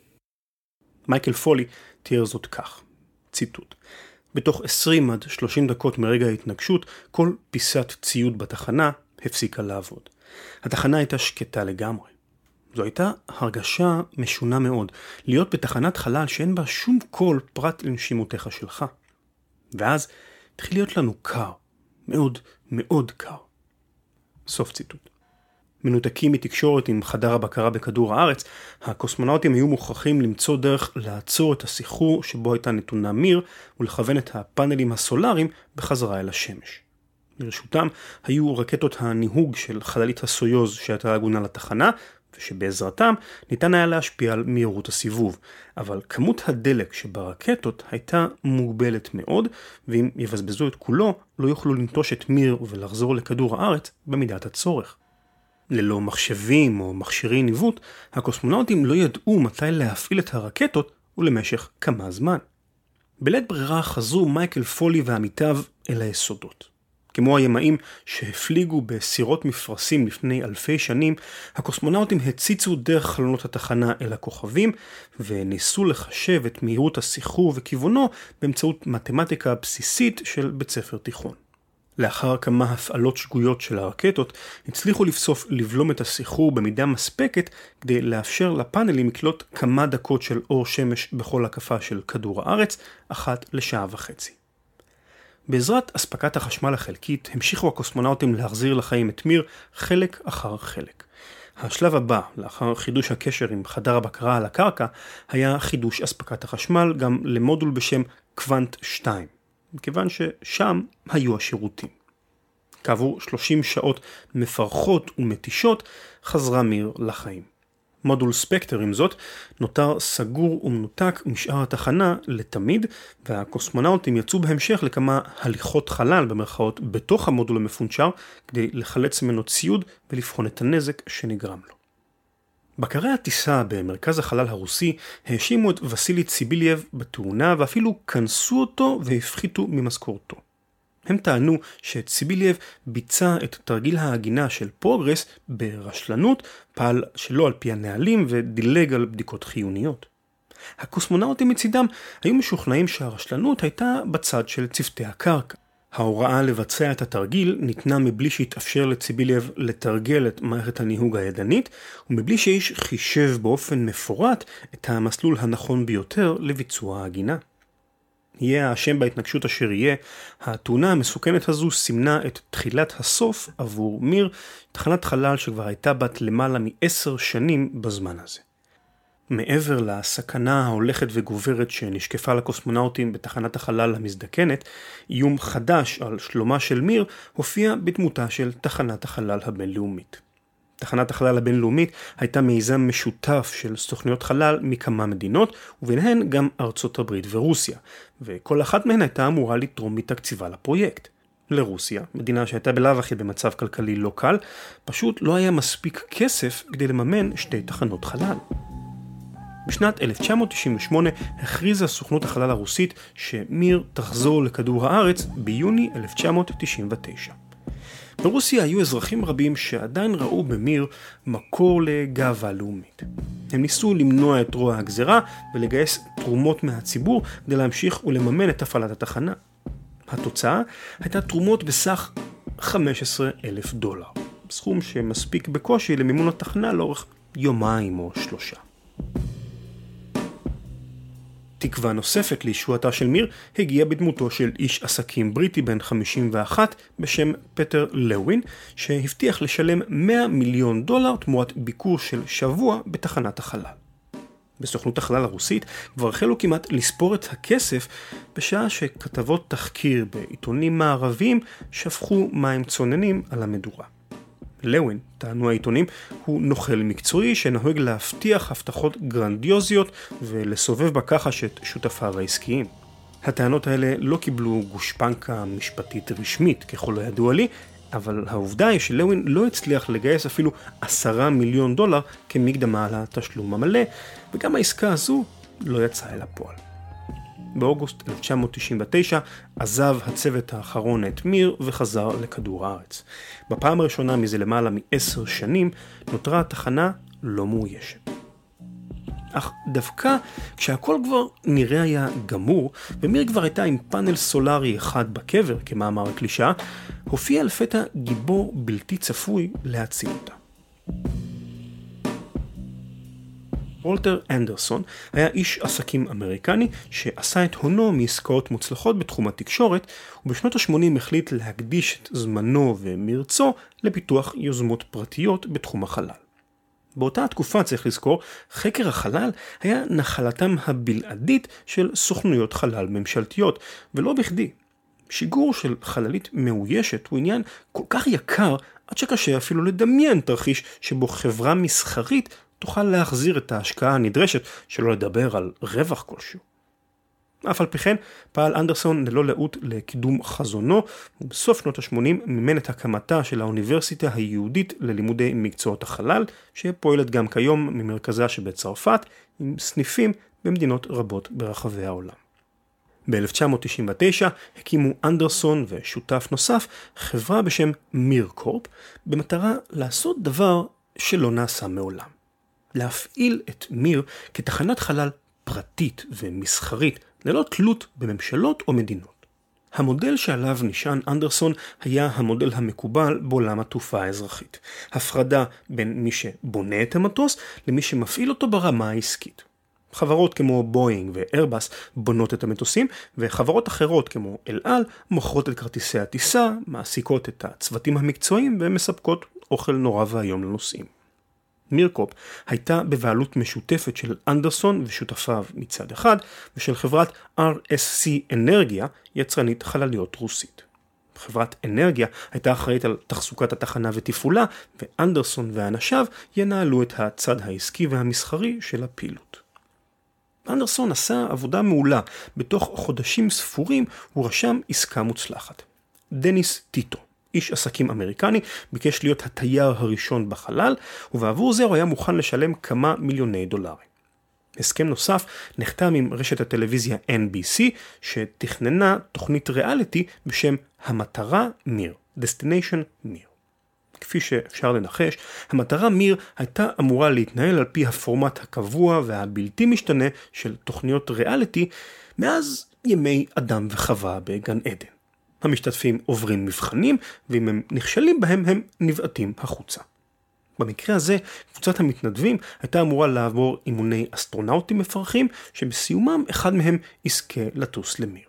מייקל פולי תיאר זאת כך, ציטוט: בתוך 20 עד 30 דקות מרגע ההתנגשות, כל פיסת ציוד בתחנה הפסיקה לעבוד. התחנה הייתה שקטה לגמרי. זו הייתה הרגשה משונה מאוד, להיות בתחנת חלל שאין בה שום קול פרט לנשימותיך שלך. ואז התחיל להיות לנו קר, מאוד מאוד קר. סוף ציטוט. מנותקים מתקשורת עם חדר הבקרה בכדור הארץ, הקוסמונאוטים היו מוכרחים למצוא דרך לעצור את הסחרור שבו הייתה נתונה מיר ולכוון את הפאנלים הסולריים בחזרה אל השמש. לרשותם היו רקטות הניהוג של חללית הסויוז שהייתה הגונה לתחנה, ושבעזרתם ניתן היה להשפיע על מהירות הסיבוב, אבל כמות הדלק שברקטות הייתה מוגבלת מאוד, ואם יבזבזו את כולו לא יוכלו לנטוש את מיר ולחזור לכדור הארץ במידת הצורך. ללא מחשבים או מכשירי ניווט, הקוסמונאוטים לא ידעו מתי להפעיל את הרקטות ולמשך כמה זמן. בלית ברירה חזרו מייקל פולי ועמיתיו אל היסודות. כמו הימאים שהפליגו בסירות מפרשים לפני אלפי שנים, הקוסמונאוטים הציצו דרך חלונות התחנה אל הכוכבים וניסו לחשב את מהירות הסחרור וכיוונו באמצעות מתמטיקה בסיסית של בית ספר תיכון. לאחר כמה הפעלות שגויות של הרקטות, הצליחו לבלום את הסחרור במידה מספקת כדי לאפשר לפאנלים לקלוט כמה דקות של אור שמש בכל הקפה של כדור הארץ, 1 לשעה וחצי. בעזרת אספקת החשמל החלקית, המשיכו הקוסמונאוטים להחזיר לחיים את מיר חלק אחר חלק. השלב הבא, לאחר חידוש הקשר עם חדר הבקרה על הקרקע, היה חידוש אספקת החשמל גם למודול בשם קוונט 2. מכיוון ששם היו השירותים. כעבור 30 שעות מפרכות ומתישות, חזרה מיר לחיים. מודול ספקטר עם זאת נותר סגור ומנותק משאר התחנה לתמיד, והקוסמונאוטים יצאו בהמשך לכמה הליכות חלל במרכאות בתוך המודול המפונצ'ר, כדי לחלץ ממנו ציוד ולבחון את הנזק שנגרם לו. בקרי הטיסה במרכז החלל הרוסי האשימו את וסילי ציבילייב בתאונה ואפילו כנסו אותו והפחיתו ממשכורתו. הם טענו שציבילייב ביצע את תרגיל ההגינה של פרוגרס ברשלנות, פעל שלא על פי הנהלים ודילג על בדיקות חיוניות. הקוסמונאוטים מצידם היו משוכנעים שהרשלנות הייתה בצד של צוותי הקרקע. ההוראה לבצע את התרגיל ניתנה מבלי שהתאפשר לציבילייב לתרגל את מערכת הניהוג הידנית, ומבלי שאיש חישב באופן מפורט את המסלול הנכון ביותר לביצוע ההגינה. יהיה האשם בהתנגשות אשר יהיה, התאונה המסוכנת הזו סימנה את תחילת הסוף עבור מיר, תחנת חלל שכבר הייתה בת למעלה מ10 שנים בזמן הזה. מעבר לסכנה ההולכת וגוברת שנשקפה לקוסמונאוטים בתחנת החלל המזדקנת, איום חדש על שלומה של מיר הופיע בדמותה של תחנת החלל הבינלאומית. תחנת החלל הבינלאומית הייתה מיזם משותף של סוכנויות חלל מכמה מדינות, וביניהן גם ארצות הברית ורוסיה, וכל אחת מהן הייתה אמורה לתרום מתקציבה לפרויקט. לרוסיה, מדינה שהייתה בלאו הכי במצב כלכלי לא קל, פשוט לא היה מספיק כסף כדי לממן 2 תחנות חלל. בשנת 1998 הכריזה סוכנות החלל הרוסית שמיר תחזור לכדור הארץ ביוני 1999. ברוסיה היו אזרחים רבים שעדיין ראו במיר מקור לגאווה לאומית. הם ניסו למנוע את רוע הגזרה ולגייס תרומות מהציבור כדי להמשיך ולממן את הפעלת התחנה. התוצאה הייתה תרומות בסך $15,000, סכום שמספיק בקושי למימון התחנה לאורך יומיים או 3. תקווה נוספת לישועתה של מיר הגיעה בדמותו של איש עסקים בריטי בן 51 בשם פטר לווין, שהבטיח לשלם $100 מיליון תמורת ביקור של שבוע בתחנת החלל. בסוכנות החלל הרוסית כבר החלו כמעט לספור את הכסף, בשעה שכתבות תחקיר בעיתונים מערביים שפכו מים צוננים על המדורה. לווין, טענו העיתונים, הוא נוכל מקצועי שנהוג להבטיח הבטחות גרנדיוזיות ולסובב בכחש את שותפיו העסקיים. הטענות האלה לא קיבלו גושפנקה משפטית רשמית ככל הידוע לי, אבל העובדה היא שלווין לא הצליח לגייס אפילו $10 מיליון כמקדמה על התשלום המלא, וגם העסקה הזו לא יצאה אל הפועל. באוגוסט 1999 עזב הצוות האחרון את מיר וחזר לכדור הארץ. בפעם הראשונה מזה למעלה מ10 שנים נותרה התחנה לא מאוישת. אך דווקא כשהכל כבר נראה היה גמור, ומיר כבר הייתה עם פאנל סולרי אחד בקבר, כמאמר הקלישאה, הופיע לפתע גיבור בלתי צפוי להציל אותה. וולטר אנדרסון היה איש עסקים אמריקני שעשה את הונו מעסקאות מוצלחות בתחום התקשורת, ובשנות ה-80 החליט להקדיש את זמנו ומרצו לפיתוח יוזמות פרטיות בתחום החלל. באותה התקופה, צריך לזכור, חקר החלל היה נחלתם הבלעדית של סוכנויות חלל ממשלתיות, ולא בכדי. שיגור של חללית מאוישת הוא עניין כל כך יקר, עד שקשה אפילו לדמיין תרחיש שבו חברה מסחרית תוכל להחזיר את ההשקעה הנדרשת, שלא לדבר על רווח כלשהו. אף על פי כן, פעל אנדרסון ללא לאות לקידום חזונו, ובסוף שנות ה-80 מימן את הקמתה של האוניברסיטה היהודית ללימודי מקצועות החלל, שפועלת גם כיום ממרכזה שבצרפת, עם סניפים במדינות רבות ברחבי העולם. ב-1999 הקימו אנדרסון ושותף נוסף חברה בשם מיר קורפ, במטרה לעשות דבר שלא נעשה מעולם. להפעיל את מיר כתחנת חלל פרטית ומסחרית, ללא תלות בממשלות או מדינות. המודל שעליו נשען אנדרסון היה המודל המקובל בעולם התעופה האזרחית. הפרדה בין מי שבונה את המטוס למי שמפעיל אותו ברמה העסקית. חברות כמו בואינג ואיירבס בונות את המטוסים, וחברות אחרות כמו אל על מוכרות את כרטיסי הטיסה, מעסיקות את הצוותים המקצועיים ומספקות אוכל נורא והיום לנוסעים. מיר קורפ הייתה בבעלות משותפת של אנדרסון ושותפיו מצד אחד, ושל חברת RSC אנרגיה, יצרנית חלליות רוסית. חברת אנרגיה הייתה אחראית על תחזוקת התחנה ותפעולה, ואנדרסון ואנשיו ינהלו את הצד העסקי והמסחרי של הפעילות. אנדרסון עשה עבודה מעולה. בתוך חודשים ספורים הוא רשם עסקה מוצלחת. דניס טיטו, איש עסקים אמריקני, ביקש להיות התייר הראשון בחלל, ובעבור זה הוא היה מוכן לשלם כמה מיליוני דולרים. הסכם נוסף נחתם עם רשת הטלוויזיה NBC, שתכננה תוכנית ריאליטי בשם המטרה מיר, Destination מיר. כפי שאפשר לנחש, המטרה מיר הייתה אמורה להתנהל על פי הפורמט הקבוע והבלתי משתנה של תוכניות ריאליטי מאז ימי אדם וחווה בגן עדן. המשתתפים עוברים מבחנים, ואם הם נכשלים בהם הם נבעטים החוצה. במקרה הזה, קבוצת המתנדבים הייתה אמורה לעבור אימוני אסטרונאוטים מפרכים, שבסיומם אחד מהם יזכה לטוס למיר.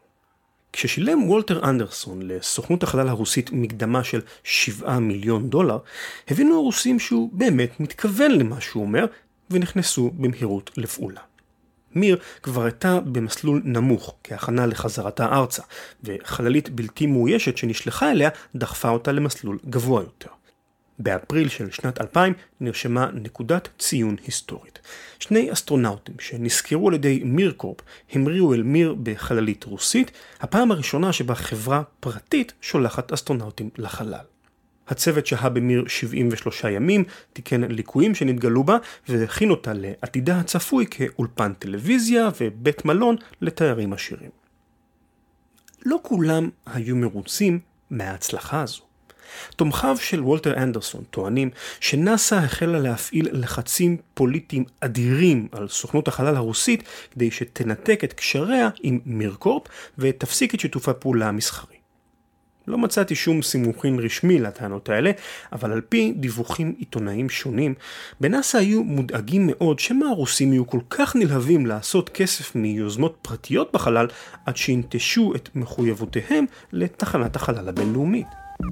כששילם וולטר אנדרסון לסוכנות החלל הרוסית מקדמה של $7 מיליון, הבינו הרוסים שהוא באמת מתכוון למה שהוא אומר, ונכנסו במהירות לפעולה. מיר כבר הייתה במסלול נמוך כהכנה לחזרתה ארצה, וחללית בלתי מאוישת שנשלחה אליה דחפה אותה למסלול גבוה יותר. באפריל של שנת 2000 נרשמה נקודת ציון היסטורית. 2 אסטרונאוטים שנזכרו על ידי מיר קורפ המריאו אל מיר בחללית רוסית, הפעם הראשונה שבה חברה פרטית שולחת אסטרונאוטים לחלל. הצוות שהה במיר 73 ימים, תיקן ליקויים שנתגלו בה, והכין אותה לעתידה הצפוי כאולפן טלוויזיה ובית מלון לתיירים עשירים. לא כולם היו מרוצים מההצלחה הזו. תומכיו של וולטר אנדרסון טוענים שנאס"א החלה להפעיל לחצים פוליטיים אדירים על סוכנות החלל הרוסית כדי שתנתק את קשריה עם מירקורפ ותפסיק את שיתוף הפעולה המסחרי. לא מצאתי שום סימוכין רשמי לטענות האלה, אבל על פי דיווחים עיתונאיים שונים, בנאס"א היו מודאגים מאוד שמה הרוסים יהיו כל כך נלהבים לעשות כסף מיוזמות פרטיות בחלל עד שינטשו את מחויבותיהם לתחנת החלל הבינלאומית.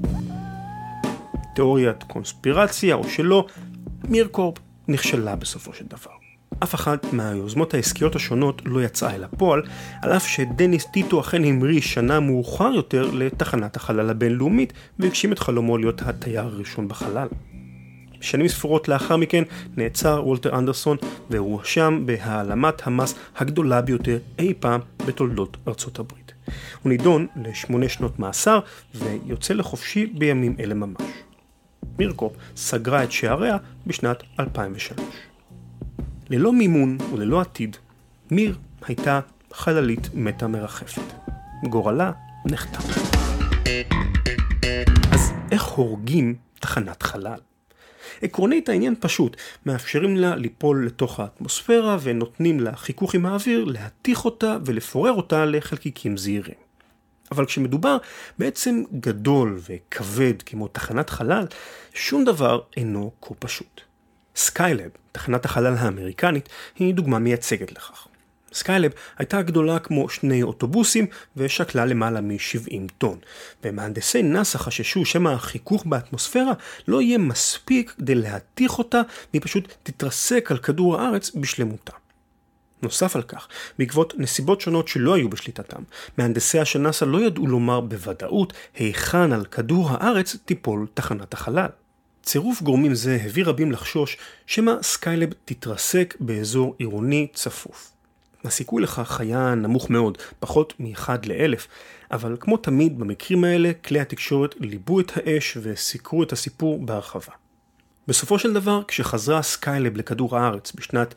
תיאוריית קונספירציה או שלא, מירקורפ נכשלה בסופו של דבר. אף אחת מהיוזמות העסקיות השונות לא יצאה אל הפועל, על אף שדניס טיטו אכן המריא שנה מאוחר יותר לתחנת החלל הבינלאומית והגשים את חלומו להיות התייר הראשון בחלל. שנים ספורות לאחר מכן נעצר וולטר אנדרסון והואשם בהעלמת המס הגדולה ביותר אי פעם בתולדות ארצות הברית. הוא נידון ל8 שנות מאסר ויוצא לחופשי בימים אלה ממש. מירקורפ סגרה את שעריה בשנת 2003. ללא מימון וללא עתיד, מיר הייתה חללית מתה מרחפת. גורלה נחתם. אז איך הורגים תחנת חלל? עקרונית העניין פשוט, מאפשרים לה ליפול לתוך האטמוספירה ונותנים לה חיכוך עם האוויר להתיך אותה ולפורר אותה לחלקיקים זעירים. אבל כשמדובר בעצם גדול וכבד כמו תחנת חלל, שום דבר אינו כה פשוט. סקיילב, תחנת החלל האמריקנית, היא דוגמה מייצגת לכך. סקיילב הייתה גדולה כמו 2 אוטובוסים ושקלה למעלה מ-70 טון, ומהנדסי נאס"א חששו שמה החיכוך באטמוספירה לא יהיה מספיק כדי להתיך אותה והיא פשוט תתרסק על כדור הארץ בשלמותה. נוסף על כך, בעקבות נסיבות שונות שלא היו בשליטתם, מהנדסי נאס"א לא ידעו לומר בוודאות היכן על כדור הארץ תיפול תחנת החלל. צירוף גורמים זה הביא רבים לחשוש שמה סקיילב תתרסק באזור עירוני צפוף. הסיכוי לכך היה נמוך מאוד, פחות מ1 ל-1000, אבל כמו תמיד במקרים האלה, כלי התקשורת ליבו את האש וסיקרו את הסיפור בהרחבה. בסופו של דבר, כשחזרה סקיילב לכדור הארץ בשנת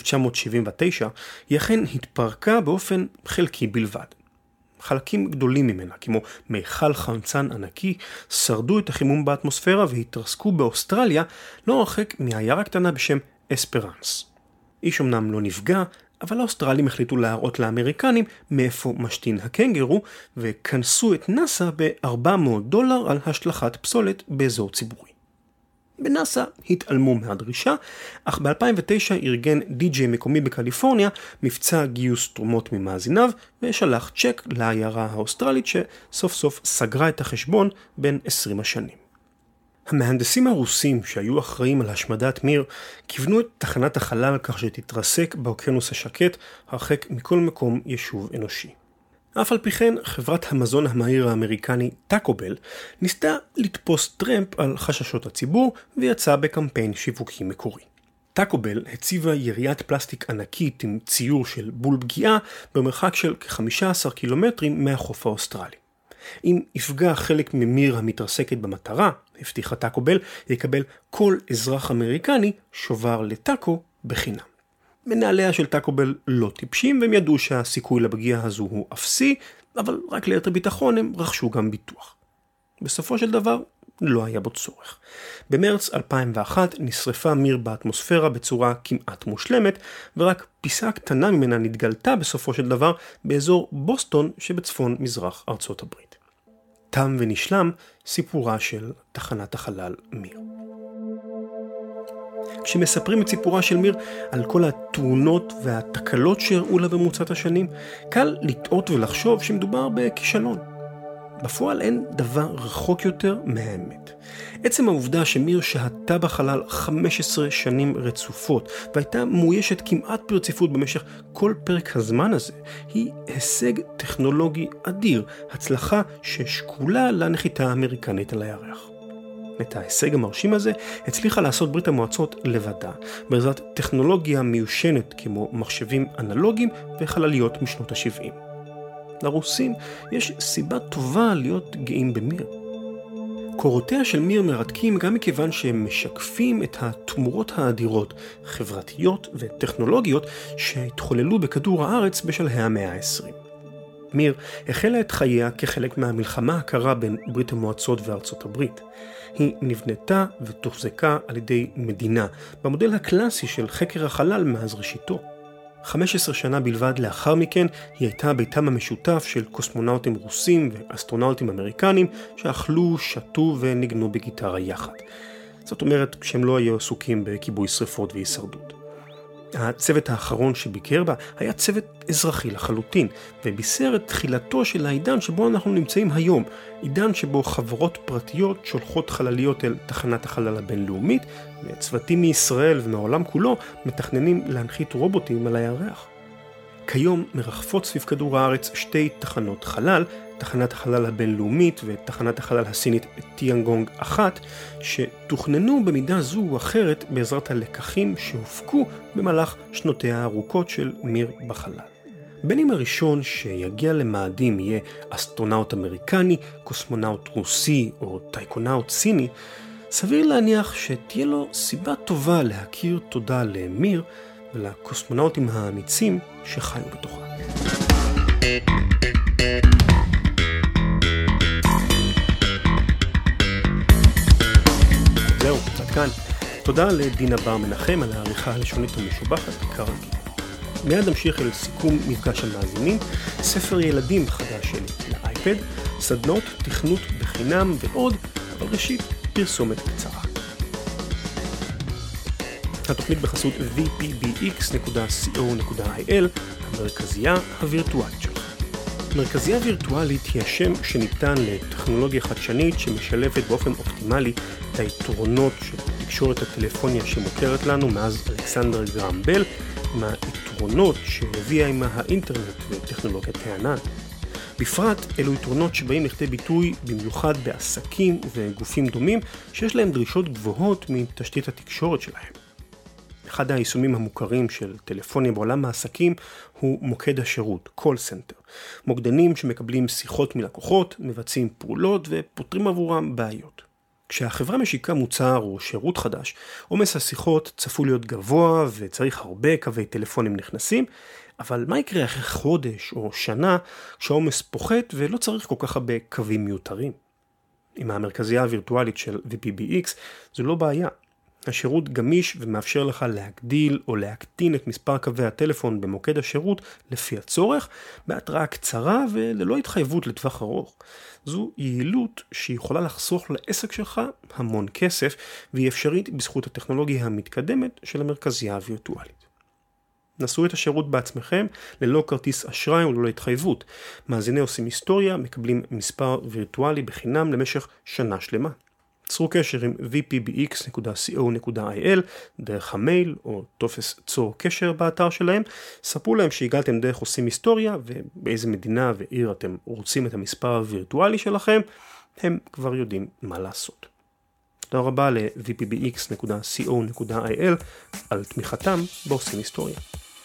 1979, היא אכן התפרקה באופן חלקי בלבד. חלקים גדולים ממנה, כמו מיכל חמצן ענקי, שרדו את החימום באטמוספירה והתרסקו באוסטרליה, לא רחק מעיירה קטנה בשם אספרנס. איש אמנם לא נפגע, אבל האוסטרלים החליטו להראות לאמריקנים מאיפה משתין הקנגרו, וכנסו את נאס"א $400 על השלכת פסולת באזור ציבורי. בנאס"א התעלמו מהדרישה, אך ב-2009 ארגן די-ג'יי מקומי בקליפורניה מבצע גיוס תרומות ממאזיניו, ושלח צ'ק לעיירה האוסטרלית שסוף סוף סגרה את החשבון בין 20 השנים. המהנדסים הרוסים שהיו אחראים על השמדת מיר כיוונו את תחנת החלל כך שתתרסק באוקיינוס השקט הרחק מכל מקום יישוב אנושי. אף על פי כן, חברת המזון המהיר האמריקני טאקו בל ניסתה לתפוס טרמפ על חששות הציבור ויצאה בקמפיין שיווקי מקורי. טאקו בל הציבה יריית פלסטיק ענקית עם ציור של בול פגיעה במרחק של כ-15 קילומטרים מהחוף האוסטרלי. אם יפגע חלק ממיר המתרסקת במטרה, הבטיחה טאקו בל, יקבל כל אזרח אמריקני שובר לטאקו בחינם. מנהליה של טאקו בל לא טיפשים והם ידעו שהסיכוי לפגיעה הזו הוא אפסי, אבל רק ליתר ביטחון הם רכשו גם ביטוח. בסופו של דבר לא היה בו צורך. במרץ 2001 נשרפה מיר באטמוספירה בצורה כמעט מושלמת, ורק פיסה קטנה ממנה נתגלתה בסופו של דבר באזור בוסטון שבצפון מזרח ארצות הברית. תם ונשלם סיפורה של תחנת החלל מיר. כשמספרים את סיפורה של מיר על כל התאונות והתקלות שהראו לה במרוצת השנים, קל לטעות ולחשוב שמדובר בכישלון. בפועל אין דבר רחוק יותר מהאמת. עצם העובדה שמיר שהתה בחלל 15 שנים רצופות והייתה מאוישת כמעט ברציפות במשך כל פרק הזמן הזה, היא הישג טכנולוגי אדיר, הצלחה ששקולה לנחיתה האמריקנית על הירח. את ההישג המרשים הזה הצליחה לעשות ברית המועצות לבדה, בעזרת טכנולוגיה מיושנת כמו מחשבים אנלוגיים וחלליות משנות ה-70. לרוסים יש סיבה טובה להיות גאים במיר. קורותיה של מיר מרתקים גם מכיוון שהם משקפים את התמורות האדירות, חברתיות וטכנולוגיות שהתחוללו בכדור הארץ בשלהי המאה ה-20. מיר החלה את חייה כחלק מהמלחמה הקרה בין ברית המועצות וארצות הברית. היא נבנתה ותוחזקה על ידי מדינה, במודל הקלאסי של חקר החלל מאז ראשיתו. 15 שנה בלבד לאחר מכן היא הייתה ביתם המשותף של קוסמונאוטים רוסים ואסטרונאוטים אמריקנים שאכלו, שתו וניגנו בגיטרה יחד. זאת אומרת, כשהם לא היו עסוקים בכיבוי שריפות והישרדות. הצוות האחרון שביקר בה היה צוות אזרחי לחלוטין, ובישר את תחילתו של העידן שבו אנחנו נמצאים היום, עידן שבו חברות פרטיות שולחות חלליות אל תחנת החלל הבינלאומית, וצוותים מישראל ומהעולם כולו מתכננים להנחית רובוטים על הירח. כיום מרחפות סביב כדור הארץ שתי תחנות חלל, תחנת החלל הבינלאומית ותחנת החלל הסינית טיאנגונג 1, שתוכננו במידה זו או אחרת בעזרת הלקחים שהופקו במהלך שנותיה הארוכות של מיר בחלל. בין אם הראשון שיגיע למאדים יהיה אסטרונאוט אמריקני, קוסמונאוט רוסי או טייקונאוט סיני, סביר להניח שתהיה לו סיבה טובה להכיר תודה למיר ולקוסמונאוטים האמיצים שחיו בתוכה. זהו, עד כאן. תודה לדינה בר מנחם על העריכה הלשונית המשובחת, כרגיל. מיד נמשיך אל סיכום מפגש המאזינים, ספר ילדים חדש שלי לאייפד, סדנות תכנות בחינם ועוד, אבל ראשית פרסומת קצרה. התוכנית בחסות vpbx.co.il, המרכזייה הווירטואלית שלך. מרכזייה וירטואלית היא השם שניתן לטכנולוגיה חדשנית שמשלבת באופן אופטימלי את היתרונות של תקשורת הטלפוניה שמוכרת לנו מאז אלכסנדר גרם בל, עם היתרונות שהביאה עמה האינטרנט וטכנולוגיית הענן. בפרט אלו יתרונות שבאים לכדי ביטוי במיוחד בעסקים וגופים דומים שיש להם דרישות גבוהות מתשתית התקשורת שלהם. אחד היישומים המוכרים של טלפוניה בעולם העסקים הוא מוקד השירות, call center. מוקדנים שמקבלים שיחות מלקוחות, מבצעים פעולות ופותרים עבורם בעיות. כשהחברה משיקה מוצר או שירות חדש, עומס השיחות צפוי להיות גבוה וצריך הרבה קווי טלפונים נכנסים, אבל מה יקרה אחרי חודש או שנה כשהעומס פוחת ולא צריך כל כך הרבה קווים מיותרים? עם המרכזייה הווירטואלית של VPBX זו לא בעיה. השירות גמיש ומאפשר לך להגדיל או להקטין את מספר קווי הטלפון במוקד השירות לפי הצורך, בהתראה קצרה וללא התחייבות לטווח ארוך. זו יעילות שיכולה לחסוך לעסק שלך המון כסף, והיא אפשרית בזכות הטכנולוגיה המתקדמת של המרכזייה הווירטואלית. נסו את השירות בעצמכם ללא כרטיס אשראי וללא התחייבות. מאזיני עושים היסטוריה מקבלים מספר וירטואלי בחינם למשך שנה שלמה. צרו קשר עם vpbx.co.il דרך המייל או טופס צור קשר באתר שלהם, ספרו להם שהגעתם דרך עושים היסטוריה ובאיזה מדינה ועיר אתם רוצים את המספר הווירטואלי שלכם, הם כבר יודעים מה לעשות. תודה רבה ל-vpbx.co.il על תמיכתם בעושים היסטוריה.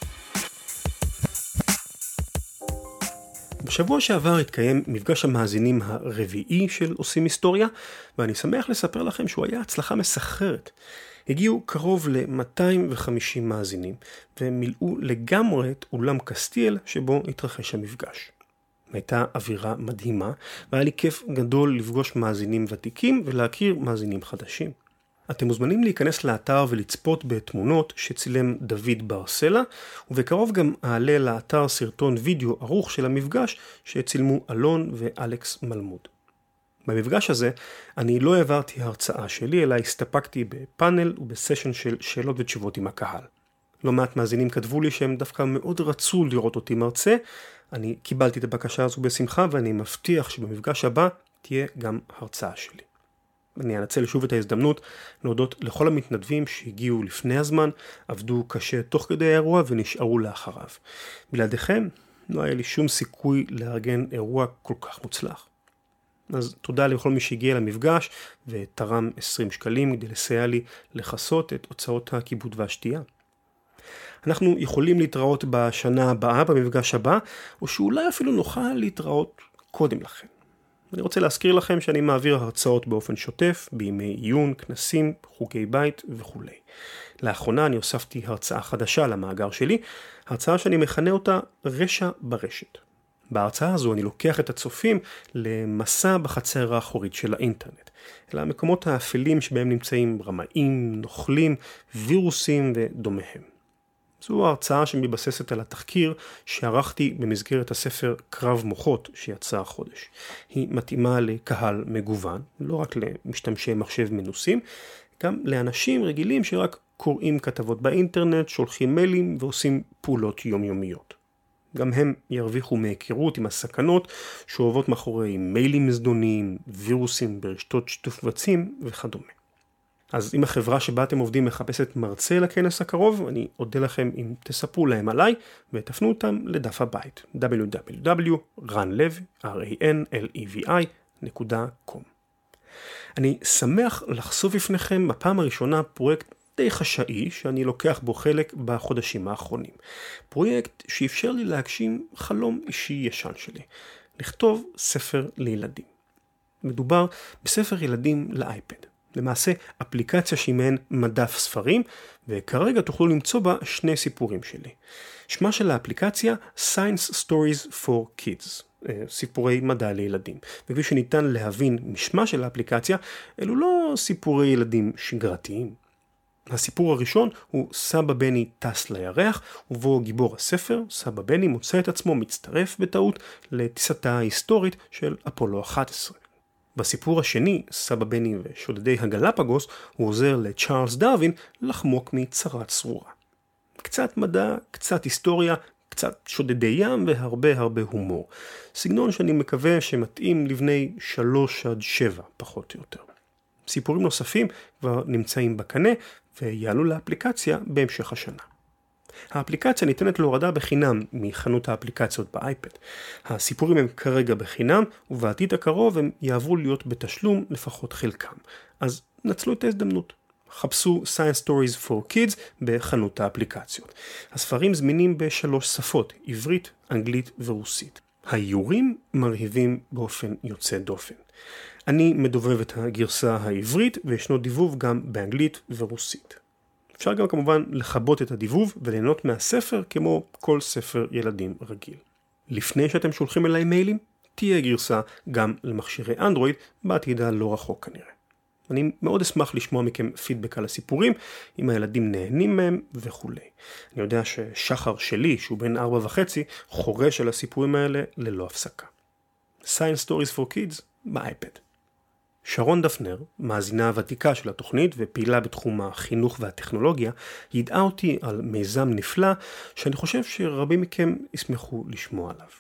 בשבוע שעבר התקיים מפגש המאזינים הרביעי של עושים היסטוריה, ואני שמח לספר לכם שהוא היה הצלחה מסחררת. הגיעו קרוב ל-250 מאזינים, והם מילאו לגמרי את אולם קסטיאל שבו התרחש המפגש. הייתה אווירה מדהימה, והיה לי כיף גדול לפגוש מאזינים ותיקים ולהכיר מאזינים חדשים. אתם מוזמנים להיכנס לאתר ולצפות בתמונות שצילם דוד ברסלה, ובקרוב גם אעלה לאתר סרטון וידאו ערוך של המפגש שצילמו אלון ואלכס מלמוד. במפגש הזה אני לא העברתי הרצאה שלי, אלא הסתפקתי בפאנל ובסשן של שאלות ותשובות עם הקהל. לא מעט מאזינים כתבו לי שהם דווקא מאוד רצו לראות אותי מרצה, אני קיבלתי את הבקשה הזו בשמחה, ואני מבטיח שבמפגש הבא תהיה גם הרצאה שלי. אני אנצל שוב את ההזדמנות להודות לכל המתנדבים שהגיעו לפני הזמן, עבדו קשה תוך כדי האירוע ונשארו לאחריו. בלעדיכם לא היה לי שום סיכוי לארגן אירוע כל כך מוצלח. אז תודה לכל מי שהגיע למפגש ותרם 20 שקלים כדי לסייע לי לחסות את הוצאות הכיבוד והשתייה. אנחנו יכולים להתראות בשנה הבאה במפגש הבא, או שאולי אפילו נוכל להתראות קודם לכן. אני רוצה להזכיר לכם שאני מעביר הרצאות באופן שוטף, בימי עיון, כנסים, חוגי בית וכו'. לאחרונה אני הוספתי הרצאה חדשה למאגר שלי, הרצאה שאני מכנה אותה רשע ברשת. בהרצאה הזו אני לוקח את הצופים למסע בחצר האחורית של האינטרנט, אלה המקומות האפלים שבהם נמצאים רמאים, נוכלים, וירוסים ודומיהם. זו ההרצאה שמתבססת על התחקיר שערכתי במסגרת הספר קרב מוחות שיצא החודש. היא מתאימה לקהל מגוון, לא רק למשתמשי מחשב מנוסים, גם לאנשים רגילים שרק קוראים כתבות באינטרנט, שולחים מיילים ועושים פעולות יומיומיות. גם הם ירוויחו מהיכרות עם הסכנות שאוהבות מאחורי מיילים מזדוניים, וירוסים ברשתות שיתוף קבצים וכדומה. אז אם החברה שבה אתם עובדים מחפשת מרצה לכנס הקרוב, אני אודה לכם אם תספרו להם עליי ותפנו אותם לדף הבית www.ranlevi.com. אני שמח לחשוף בפניכם בפעם הראשונה פרויקט די חשאי שאני לוקח בו חלק בחודשים האחרונים. פרויקט שאפשר לי להגשים חלום אישי ישן שלי, לכתוב ספר לילדים. מדובר בספר ילדים לאייפד. למעשה אפליקציה שהיא מעין מדף ספרים, וכרגע תוכלו למצוא בה שני סיפורים שלי. שמה של האפליקציה Science Stories for Kids, סיפורי מדע לילדים. וכפי שניתן להבין משמה של האפליקציה, אלו לא סיפורי ילדים שגרתיים. הסיפור הראשון הוא סבא בני טס לירח, ובו גיבור הספר, סבא בני, מוצא את עצמו מצטרף בטעות לטיסתה ההיסטורית של אפולו 11. בסיפור השני, סבא בני ושודדי הגלפגוס, הוא עוזר לצ'ארלס דרווין לחמוק מצרה צרורה. קצת מדע, קצת היסטוריה, קצת שודדי ים והרבה הומור. סגנון שאני מקווה שמתאים לבני 3 עד 7 פחות או יותר. סיפורים נוספים כבר נמצאים בקנה ויעלו לאפליקציה בהמשך השנה. האפליקציה ניתנת להורדה בחינם מחנות האפליקציות באייפד. הסיפורים הם כרגע בחינם, ובעתיד הקרוב הם יעברו להיות בתשלום לפחות חלקם. אז נצלו את ההזדמנות. חפשו Science Stories for Kids בחנות האפליקציות. הספרים זמינים ב3 שפות, עברית, אנגלית ורוסית. האיורים מרהיבים באופן יוצא דופן. אני מדובב את הגרסה העברית, וישנו דיבוב גם באנגלית ורוסית. אפשר גם כמובן לחבות את הדיבוב וליהנות מהספר כמו כל ספר ילדים רגיל. לפני שאתם שולחים אליי מיילים, תהיה גרסה גם למכשירי אנדרואיד, בעתיד הלא רחוק כנראה. אני מאוד אשמח לשמוע מכם פידבק על הסיפורים, אם הילדים נהנים מהם וכו'. אני יודע ששחר שלי, שהוא בן 4.5, חורש על הסיפורים האלה ללא הפסקה. Science Stories for Kids באייפד. שרון דפנר, מאזינה הוותיקה של התוכנית ופעילה בתחום החינוך והטכנולוגיה, ידעה אותי על מיזם נפלא שאני חושב שרבים מכם ישמחו לשמוע עליו.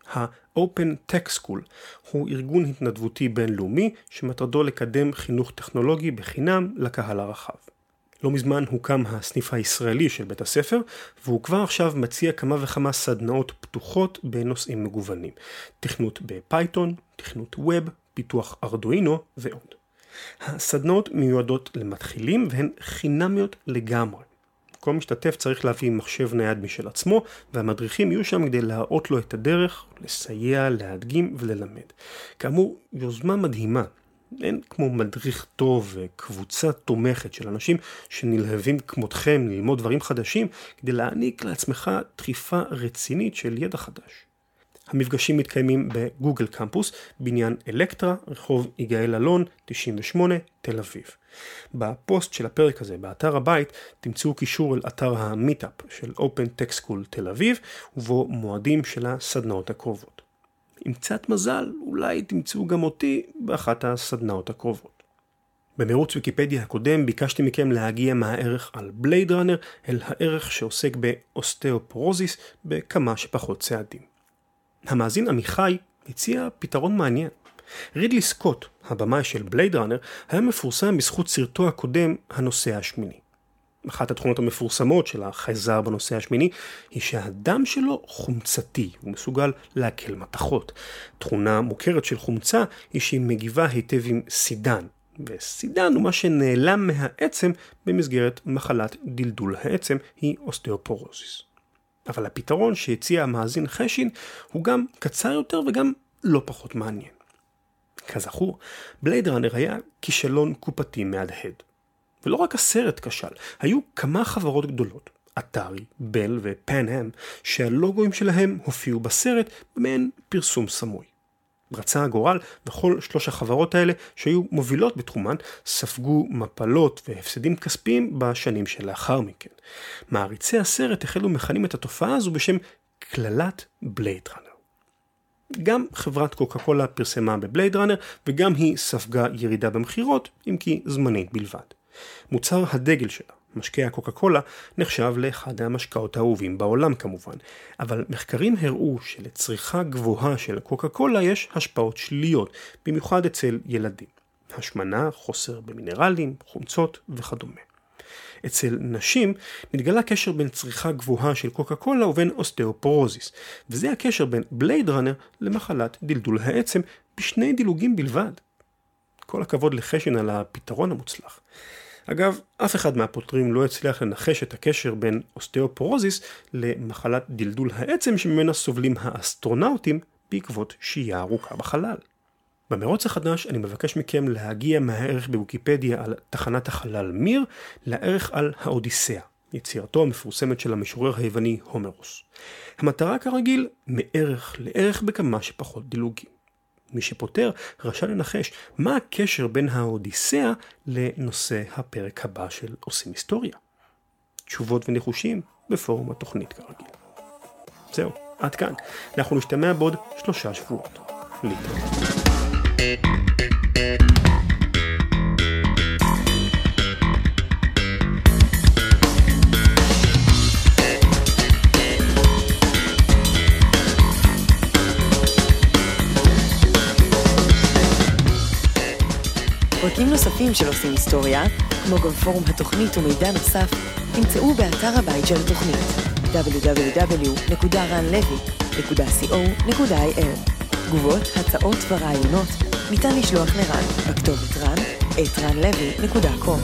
ה-Open Tech School הוא ארגון התנדבותי בינלאומי שמטרתו לקדם חינוך טכנולוגי בחינם לקהל הרחב. לא מזמן הוקם הסניף הישראלי של בית הספר, והוא כבר עכשיו מציע כמה וכמה סדנאות פתוחות בנושאים מגוונים. תכנות בפייתון, תכנות ווב, פיתוח ארדואינו ועוד. הסדנאות מיועדות למתחילים והן חינמיות לגמרי. כל משתתף צריך להביא מחשב נייד משל עצמו, והמדריכים יהיו שם כדי להראות לו את הדרך, לסייע, להדגים וללמד. כאמור, יוזמה מדהימה. אין כמו מדריך טוב וקבוצה תומכת של אנשים שנלהבים כמותכם ללמוד דברים חדשים, כדי להעניק לעצמך דחיפה רצינית של ידע חדש. המפגשים מתקיימים בגוגל קמפוס, בניין אלקטרה, רחוב יגאל אלון, 98, תל אביב. בפוסט של הפרק הזה, באתר הבית, תמצאו קישור אל אתר המיטאפ של Open Tech School תל אביב, ובו מועדים של הסדנאות הקרובות. עם קצת מזל, אולי תמצאו גם אותי באחת הסדנאות הקרובות. במרוץ ויקיפדיה הקודם ביקשתי מכם להגיע מהערך על בלייד ראנר אל הערך שעוסק באוסטאופורוזיס בכמה שפחות צעדים. המאזין עמיחי הציע פתרון מעניין. רידלי סקוט, הבמאי של בלייד ראנר, היה מפורסם בזכות סרטו הקודם, הנושא השמיני. אחת התכונות המפורסמות של החייזר בנושא השמיני היא שהדם שלו חומצתי, הוא מסוגל להקל מתחות. תכונה מוכרת של חומצה היא שהיא מגיבה היטב עם סידן, וסידן הוא מה שנעלם מהעצם במסגרת מחלת דלדול העצם, היא אוסטאופורוזיס. אבל הפתרון שהציע המאזין חשין הוא גם קצר יותר וגם לא פחות מעניין. כזכור, בלייד ראנר היה כישלון קופתי מהדהד. ולא רק הסרט כשל, היו כמה חברות גדולות, אטארי, בל ופן-אם, שהלוגוים שלהם הופיעו בסרט במעין פרסום סמוי. רצה הגורל וכל 3 החברות האלה שהיו מובילות בתחומן ספגו מפלות והפסדים כספיים בשנים שלאחר מכן. מעריצי הסרט החלו מכנים את התופעה הזו בשם כללת בלייד ראנר. גם חברת קוקה קולה פרסמה בבלייד ראנר וגם היא ספגה ירידה במחירות, אם כי זמנית בלבד. מוצר הדגל שלה, משקה הקוקה קולה, נחשב לאחד המשקאות האהובים בעולם כמובן, אבל מחקרים הראו שלצריכה גבוהה של קוקה קולה יש השפעות שליליות, במיוחד אצל ילדים. השמנה, חוסר במינרלים, חומצות וכדומה. אצל נשים נתגלה קשר בין צריכה גבוהה של קוקה קולה ובין אוסטאופורוזיס, וזה הקשר בין בלייד ראנר למחלת דלדול העצם בשני דילוגים בלבד. כל הכבוד לחשין על הפתרון המוצלח. אגב, אף אחד מהפותרים לא הצליח לנחש את הקשר בין אוסטאופורוזיס למחלת דלדול העצם שממנה סובלים האסטרונאוטים בעקבות שהייה ארוכה בחלל. במרוץ החדש אני מבקש מכם להגיע מהערך בוויקיפדיה על תחנת החלל מיר לערך על האודיסאה, יצירתו המפורסמת של המשורר היווני הומרוס. המטרה כרגיל מערך לערך בכמה שפחות דילוגים. מי שפותר רשאי לנחש מה הקשר בין האודיסאה לנושא הפרק הבא של עושים היסטוריה. תשובות וניחושים בפורום התוכנית כרגיל. זהו, עד כאן. אנחנו נשתמע בעוד 3 שבועות. להתראות. פרקים נוספים של עושים היסטוריה, כמו גם פורום התוכנית ומידע נוסף, נמצאו באתר הבית של התוכנית www.ranlevy.co.il. תגובות, הצעות ורעיונות ניתן לשלוח לרן בכתובת ran@ranlevy.com.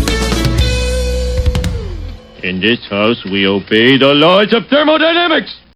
In this house we obey the laws of thermodynamics.